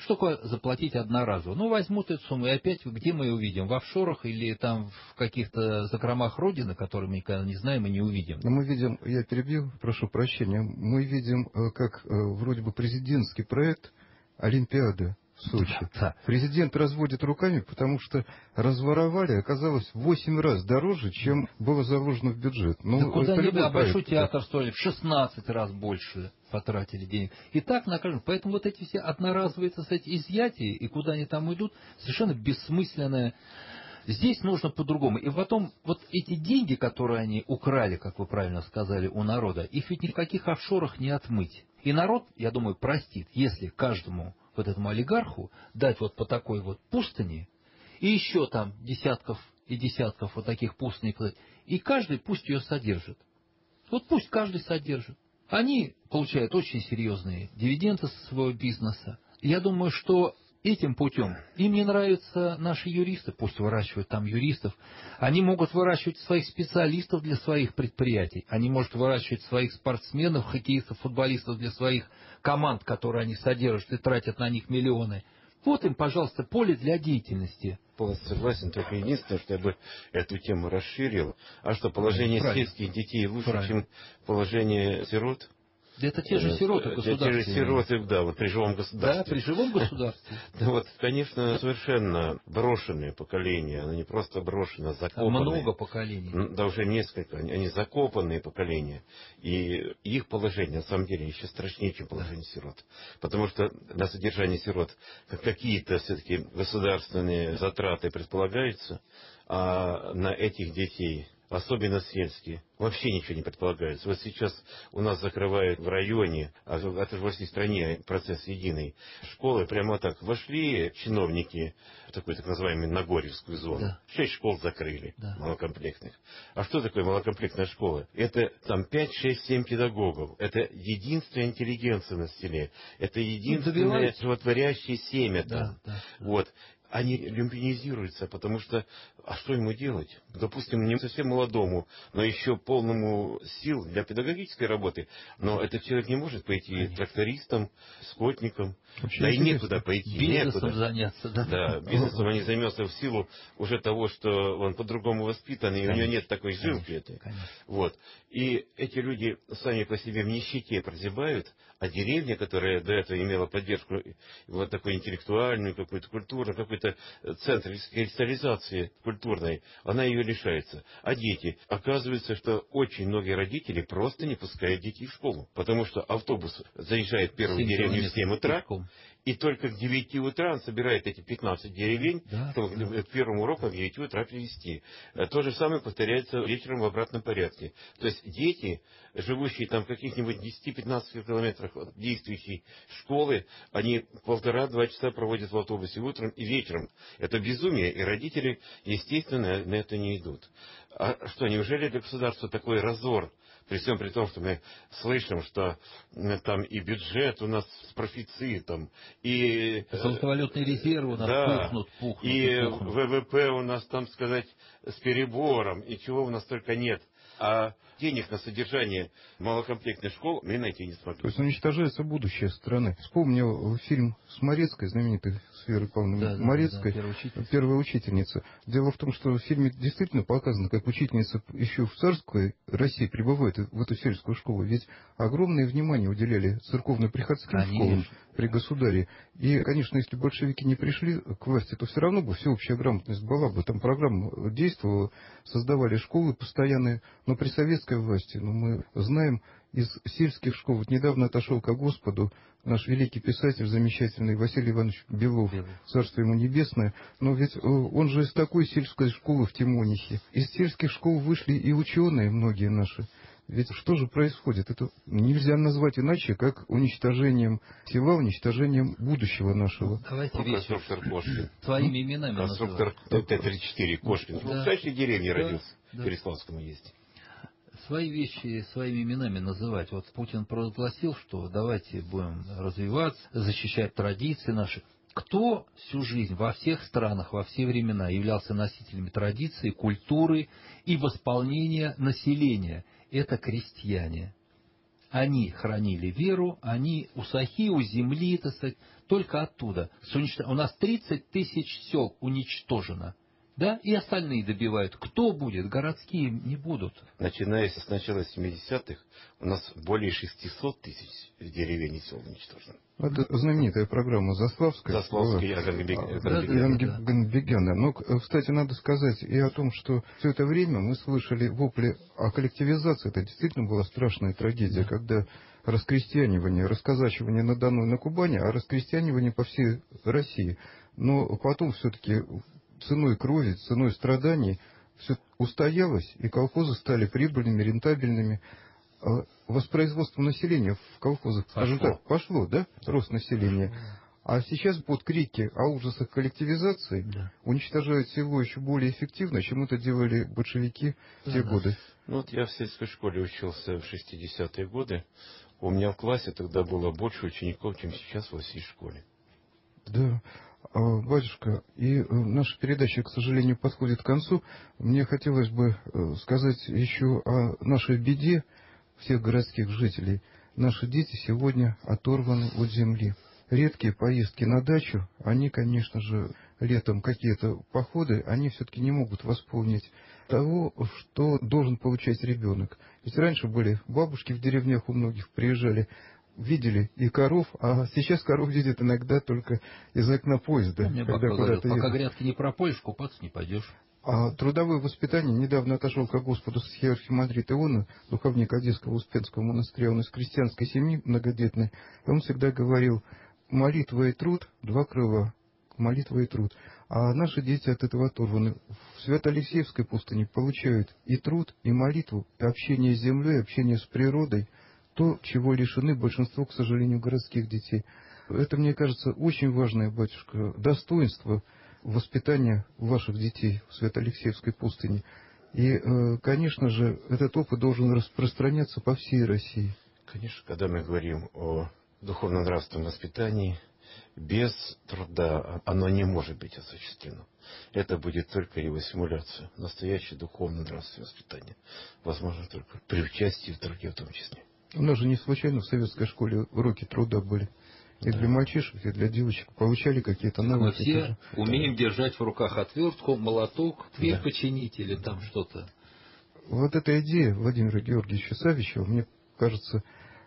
Что такое заплатить одноразово? Ну, возьмут эту сумму, и опять где мы ее увидим? В офшорах или там в каких-то закромах Родины, которые мы никогда не знаем и не увидим? Но мы видим, я перебью, прошу прощения, мы видим, как вроде бы президентский проект Олимпиады в Сочи. Да. Президент разводит руками, потому что разворовали, оказалось, в 8 раз дороже, чем было заложено в бюджет. Ну, да куда-нибудь, а Большой проект, театр стоили в 16 раз больше потратили денег. И так на каждом. Поэтому вот эти все одноразовые, так сказать, изъятия, и куда они там уйдут, совершенно бессмысленное. Здесь нужно по-другому. И потом, вот эти деньги, которые они украли, как вы правильно сказали, у народа, их ведь ни в каких офшорах не отмыть. И народ, я думаю, простит, если каждому вот этому олигарху дать вот по такой вот пустыне, и еще там десятков и десятков вот таких пустыней, и каждый пусть ее содержит. Вот пусть каждый содержит. Они получают очень серьезные дивиденды со своего бизнеса. Я думаю, что этим путем им не нравятся наши юристы, пусть выращивают там юристов. Они могут выращивать своих специалистов для своих предприятий. Они могут выращивать своих спортсменов, хоккеистов, футболистов для своих команд, которые они содержат и тратят на них миллионы. Вот им, пожалуйста, поле для деятельности. Полностью согласен, только единственное, что я бы эту тему расширил. А что, положение сельских детей лучше, чем положение сирот? Да это те же сироты государственные. Те же сироты, да, вот при живом государстве. Да, при живом государстве. Да, вот, конечно, совершенно брошенное поколение, оно не просто брошено, закопанное. Много поколений. Да, уже несколько, они закопанные поколения. И их положение, на самом деле, еще страшнее, чем положение сирот. Потому что на содержание сирот какие-то все-таки государственные затраты предполагаются, а на этих детей, особенно сельские, вообще ничего не предполагается. Вот сейчас у нас закрывают в районе, а это же во всей стране процесс единый, школы прямо так вошли чиновники в такую так называемую Нагорьевскую зону. Да. 6 школ закрыли, да, малокомплектных. А что такое малокомплектная школа? Это там 5, 6, 7 педагогов. Это единственная интеллигенция на селе. Это единственное животворящее семя там. Да. Вот. Они люмпинизируются, потому что, а что ему делать? Допустим, не совсем молодому, но еще полному сил для педагогической работы, но этот человек не может пойти трактористом, скотником, очень да интересно. И некуда пойти. Бизнесом заняться, да? Да, бизнесом они займутся в силу уже того, что он по-другому воспитан, и у него нет такой жилки этой. Вот. И эти люди сами по себе в нищете прозябают, а деревня, которая до этого имела поддержку вот такой интеллектуальную, какую-то культурную, какой-то центр кристаллизации культурной, она ее лишается. А дети? Оказывается, что очень многие родители просто не пускают детей в школу, потому что автобус заезжает в первую деревню в 7 утра, и только к 9 утра он собирает эти 15 деревень, чтобы к первому уроку в 9 утра привести. То же самое повторяется вечером в обратном порядке. То есть дети, живущие там в каких-нибудь 10-15 километрах от действующей школы, они 1,5-2 часа проводят в автобусе утром и вечером. Это безумие, и родители, естественно, на это не идут. А что, неужели для государства такой разор? При всем при том, что мы слышим, что там и бюджет у нас с профицитом, и золотовалютные резервы у нас пухнут. И ВВП у нас, там сказать, с перебором, и чего у нас только нет. А денег на содержание малокомплектных школ мы найти не смогли. То есть уничтожается будущее страны. Вспомнил фильм с Морецкой, знаменитой с Верой Павловной Морецкой, первая учительница. Дело в том, что в фильме действительно показано, как учительница еще в царской России прибывает в эту сельскую школу. Ведь огромное внимание уделяли церковно-приходским школам при государе. И, конечно, если большевики не пришли к власти, то все равно бы всеобщая грамотность была бы. Там программа действовала, создавали школы постоянные. Но при советской власти, мы знаем, из сельских школ, вот недавно отошел ко Господу наш великий писатель, замечательный Василий Иванович Белов, царство ему небесное, но ведь он же из такой сельской школы в Тимонихе. Из сельских школ вышли и ученые многие наши. Ведь что же происходит? Это нельзя назвать иначе, как уничтожением села, уничтожением будущего нашего. Давайте конструктор Кошкин. Своими именами конструктор Т-34 Кошкин. В настоящей деревне родился. В Переславском есть. Свои вещи своими именами называть. Вот Путин провозгласил, что давайте будем развиваться, защищать традиции наши. Кто всю жизнь во всех странах, во все времена являлся носителями традиции, культуры и восполнения населения? Это крестьяне. Они хранили веру, они у сахи, у земли, так сказать, только оттуда. У нас 30 тысяч сел уничтожено. Да, и остальные добивают. Кто будет? Городские не будут. Начиная с начала 70-х, у нас более 600 тысяч деревень и сел уничтожено. Это знаменитая программа Заславская. Заславская Ганбегяна. Но, кстати, надо сказать и о том, что все это время мы слышали вопли о коллективизации. Это действительно была страшная трагедия, когда раскрестьянивание, расказачивание на Дону и на Кубани, а раскрестьянивание по всей России. Но потом все-таки ценой крови, ценой страданий все устоялось, и колхозы стали прибыльными, рентабельными. Воспроизводство населения в колхозах, скажем так, пошло, да, рост населения. А сейчас под крики о ужасах коллективизации уничтожают село еще более эффективно, чем это делали большевики в те годы. Ну вот я в сельской школе учился в 60-е годы. У меня в классе тогда было больше учеников, чем сейчас во всей школе. Да. Батюшка, и наша передача, к сожалению, подходит к концу. Мне хотелось бы сказать еще о нашей беде всех городских жителей. Наши дети сегодня оторваны от земли. Редкие поездки на дачу, они, конечно же, летом какие-то походы, они все-таки не могут восполнить того, что должен получать ребенок. Ведь раньше были бабушки в деревнях, у многих приезжали, видели и коров, а сейчас коров видят иногда только из окна поезда. Мне когда говорил, пока грядки не прополишь, купаться не пойдешь. А трудовое воспитание недавно отошел ко Господу архимандрит Иона, духовник Одесского Успенского монастыря, он из крестьянской семьи многодетной, и он всегда говорил: молитва и труд, два крыла, молитва и труд. А наши дети от этого оторваны. В Свято-Алексеевской пустыне получают и труд, и молитву, и общение с землей, общение с природой, то, чего лишены большинство, к сожалению, городских детей. Это, мне кажется, очень важное, батюшка, достоинство воспитания ваших детей в Свято-Алексеевской пустыне. И, конечно же, этот опыт должен распространяться по всей России. Конечно, когда мы говорим о духовно-нравственном воспитании, без труда оно не может быть осуществлено. Это будет только его симуляция. Настоящее духовно-нравственное воспитание возможно только при участии в труде в том числе. У нас же не случайно в советской школе уроки труда были. И для мальчишек, и для девочек получали какие-то навыки. Мы все умеем держать в руках отвертку, молоток, дверь починить или там что-то. Вот эта идея Владимира Георгиевича Савичева, мне кажется,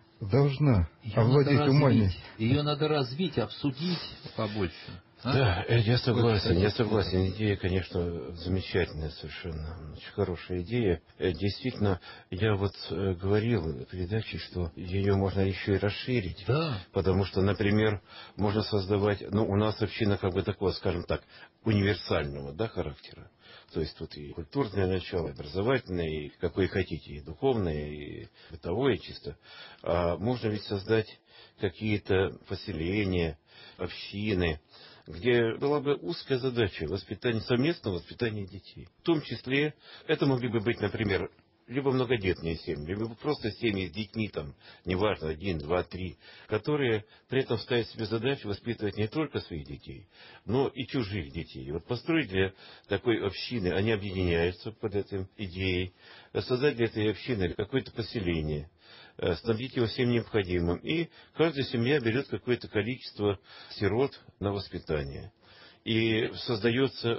должна овладеть умами. Ее надо развить, обсудить побольше. Да, я согласен. Идея, конечно, замечательная совершенно. Очень хорошая идея. Действительно, я вот говорил в передаче, что ее можно еще и расширить. Да. Потому что, например, можно создавать, у нас община как бы такого, скажем так, универсального, характера. То есть тут и культурное начало, и образовательное, и какое хотите, и духовное, и бытовое чисто. А можно ведь создать какие-то поселения, общины, где была бы узкая задача совместного воспитания детей. В том числе это могли бы быть, например, либо многодетные семьи, либо просто семьи с детьми, неважно, 1, 2, 3, которые при этом ставят себе задачу воспитывать не только своих детей, но и чужих детей. Вот построить для такой общины, они объединяются под этой идеей, создать для этой общины какое-то поселение, снабдить его всем необходимым. И каждая семья берет какое-то количество сирот на воспитание. И создаются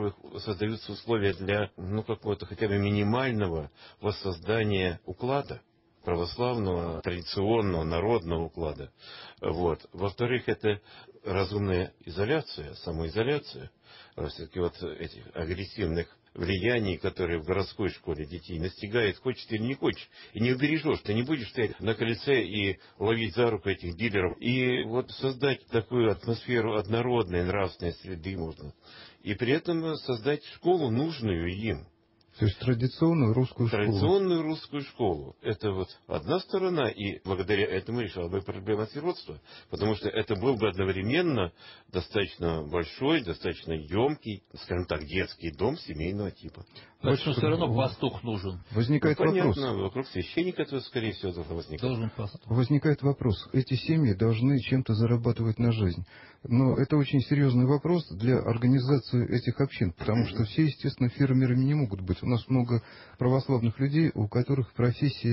условия для какого-то хотя бы минимального воссоздания уклада, православного, традиционного, народного уклада. Во-вторых, это разумная изоляция, самоизоляция. Все-таки этих агрессивных влияний, которые в городской школе детей настигают, хочешь ты или не хочешь, и не убережешь. Ты не будешь стоять на крыльце и ловить за руку этих дилеров. И создать такую атмосферу однородной нравственной среды можно. И при этом создать школу, нужную им. То есть традиционную русскую школу. Традиционную русскую школу. Это одна сторона, и благодаря этому решала бы проблема сиротства, потому что это был бы одновременно достаточно большой, достаточно емкий, скажем так, детский дом семейного типа. Потому все равно пастух нужен. Возникает вопрос. Понятно, вокруг священника, это, скорее всего, должен возникнуть. Возникает вопрос. Эти семьи должны чем-то зарабатывать на жизнь. Но это очень серьезный вопрос для организации этих общин, потому что все, естественно, фермерами не могут быть. У нас много православных людей, у которых профессии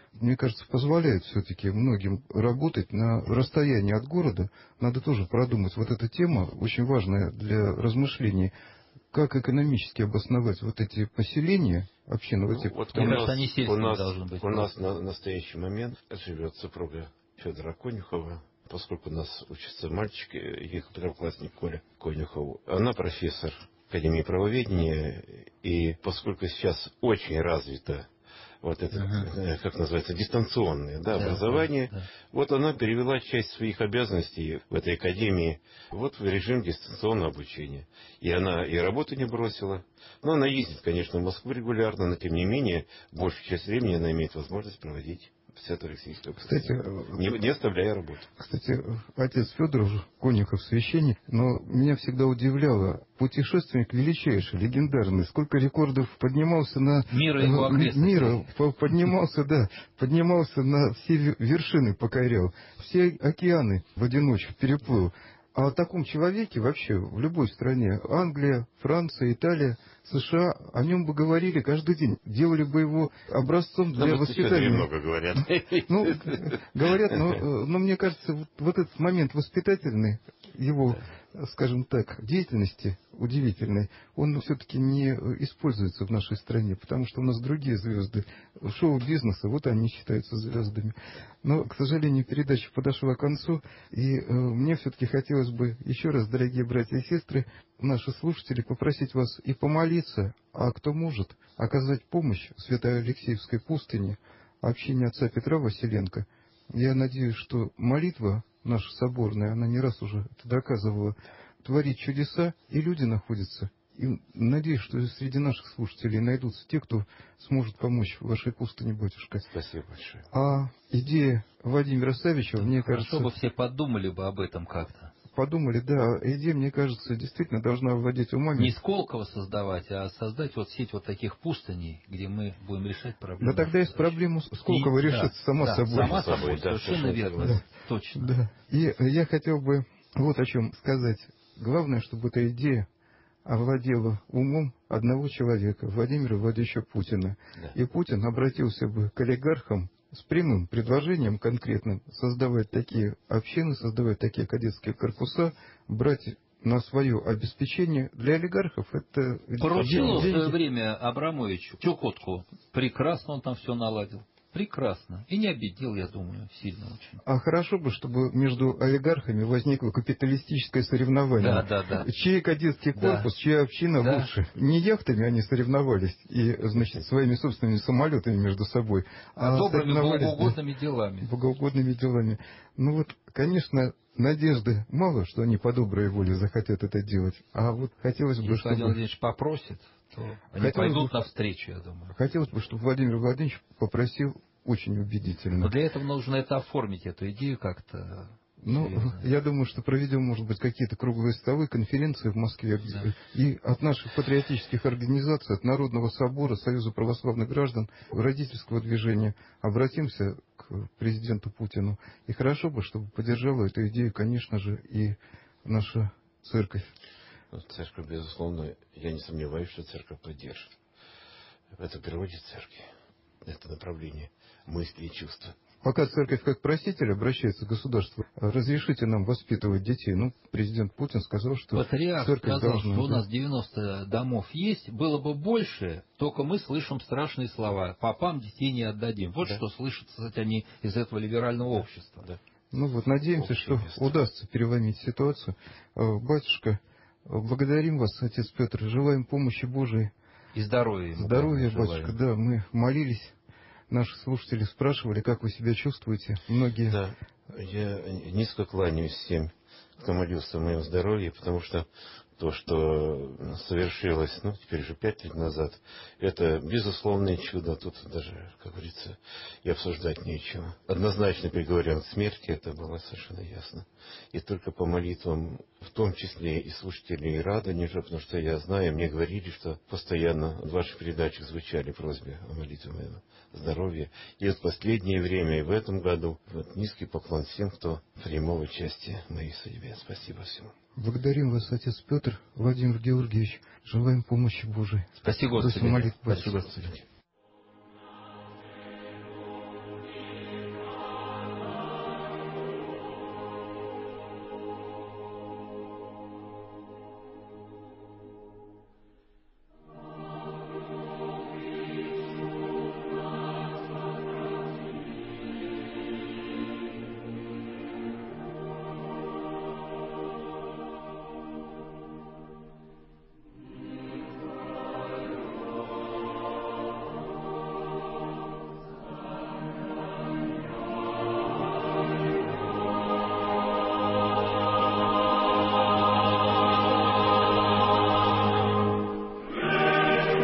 мне кажется, позволяет все-таки многим работать на расстоянии от города. Надо тоже продумать. Вот эта тема очень важная для размышлений. Как экономически обосновать вот эти поселения общинного типа? Вот Мне кажется, они сельскими должны быть. у нас на настоящий момент живет супруга Федора Конюхова, поскольку у нас учатся мальчики, их первоклассник Коля Конюхов. Она профессор Академии правоведения, и поскольку сейчас очень развито вот это, как называется, дистанционное образование, вот она перевела часть своих обязанностей в этой академии вот в режим дистанционного обучения. И она и работу не бросила. Но она ездит, конечно, в Москву регулярно, но тем не менее, большую часть времени она имеет возможность проводить в Свято-Алексеевской области. Кстати, не оставляя работу. Кстати, отец Федор Конюхов священник, но меня всегда удивляло, путешественник величайший, легендарный, сколько рекордов поднимался на... Мира его окрестностей. Поднимался на все вершины, покорял, все океаны в одиночку переплыл. А о таком человеке вообще в любой стране, Англия, Франция, Италия, США, о нем бы говорили каждый день, делали бы его образцом для воспитания. Много говорят. Говорят, но мне кажется, вот этот момент воспитательный, его, скажем так, деятельности удивительной, он все-таки не используется в нашей стране, потому что у нас другие звезды шоу-бизнеса, вот они считаются звездами. Но, к сожалению, передача подошла к концу, и мне все-таки хотелось бы еще раз, дорогие братья и сестры, наши слушатели, попросить вас и помолиться, а кто может, оказать помощь в Свято-Алексеевской пустыне, общине отца Петра Василенко. Я надеюсь, что молитва наша соборная, она не раз уже это доказывала, творит чудеса, и люди находятся. И надеюсь, что среди наших слушателей найдутся те, кто сможет помочь вашей пустыне, батюшка. Спасибо большое. А идея Владимира Савичева, мне кажется... Хорошо бы все подумали бы об этом как-то. Подумали, да, идея, мне кажется, действительно должна владеть умами. Не Сколково создавать, а создать вот сеть вот таких пустыней, где мы будем решать проблемы. Да тогда и проблему Сколково решится сама собой. Сама собой, совершенно верно. Да. Точно. Да. И я хотел бы вот о чем сказать. Главное, чтобы эта идея овладела умом одного человека, Владимира Владимировича Путина. Да. И Путин обратился бы к олигархам с прямым предложением конкретным создавать такие общины, создавать такие кадетские корпуса, брать на свое обеспечение. Для олигархов это... Поручил в свое время Абрамовичу Чукотку. Прекрасно он там все наладил. Прекрасно. И не обидел, я думаю, сильно очень. А хорошо бы, чтобы между олигархами возникло капиталистическое соревнование. Да. Чей кадетский корпус, чья община лучше. Не яхтами они соревновались и, значит, своими собственными самолетами между собой, а добрыми богоугодными делами. Богоугодными делами. Ну вот, конечно, надежды мало, что они по доброй воле захотят это делать. А вот хотелось бы, если чтобы... Владимир Владимирович попросит, то они пойдут навстречу, я думаю. Хотелось бы, чтобы Владимир Владимирович попросил очень убедительно. Но для этого нужно это оформить, эту идею как-то. Ну, я думаю, что проведем, может быть, какие-то круглые столы, конференции в Москве. Да. И от наших патриотических организаций, от Народного собора, Союза православных граждан, родительского движения обратимся к президенту Путину. И хорошо бы, чтобы поддержала эту идею, конечно же, и наша церковь. Церковь, безусловно, я не сомневаюсь, что церковь поддержит. Это природе церкви, это направление мысли и чувства. Пока церковь как проситель обращается к государству, разрешите нам воспитывать детей. Ну, президент Путин сказал, что Патриарх церковь сказал, должна... что у нас 90 домов есть, было бы больше, только мы слышим страшные слова. Попам детей не отдадим. Вот что слышат, кстати, они из этого либерального общества. Да. Ну вот, надеемся, что удастся переломить ситуацию. Батюшка, благодарим вас, отец Петр, желаем помощи Божией. И здоровья. Здоровья, батюшка, да, мы молились. Наши слушатели спрашивали, как вы себя чувствуете. Многие... Да, я низко кланяюсь всем, кто молился о моем здоровье, потому что то, что совершилось, теперь уже 5 лет назад, это безусловное чудо. Тут даже, как говорится, и обсуждать нечего. Однозначно приговорен к смерти, это было совершенно ясно. И только по молитвам, в том числе и слушателей Радонежа, потому что я знаю, мне говорили, что постоянно в ваших передачах звучали просьбы о молитве моего здоровья. И в последнее время, и в этом году, низкий поклон всем, кто принимал участие в моей судьбе. Спасибо всем. Благодарим вас, отец Петр, Владимир Георгиевич. Желаем помощи Божией. Спасибо, Господи. Спасибо, Господи.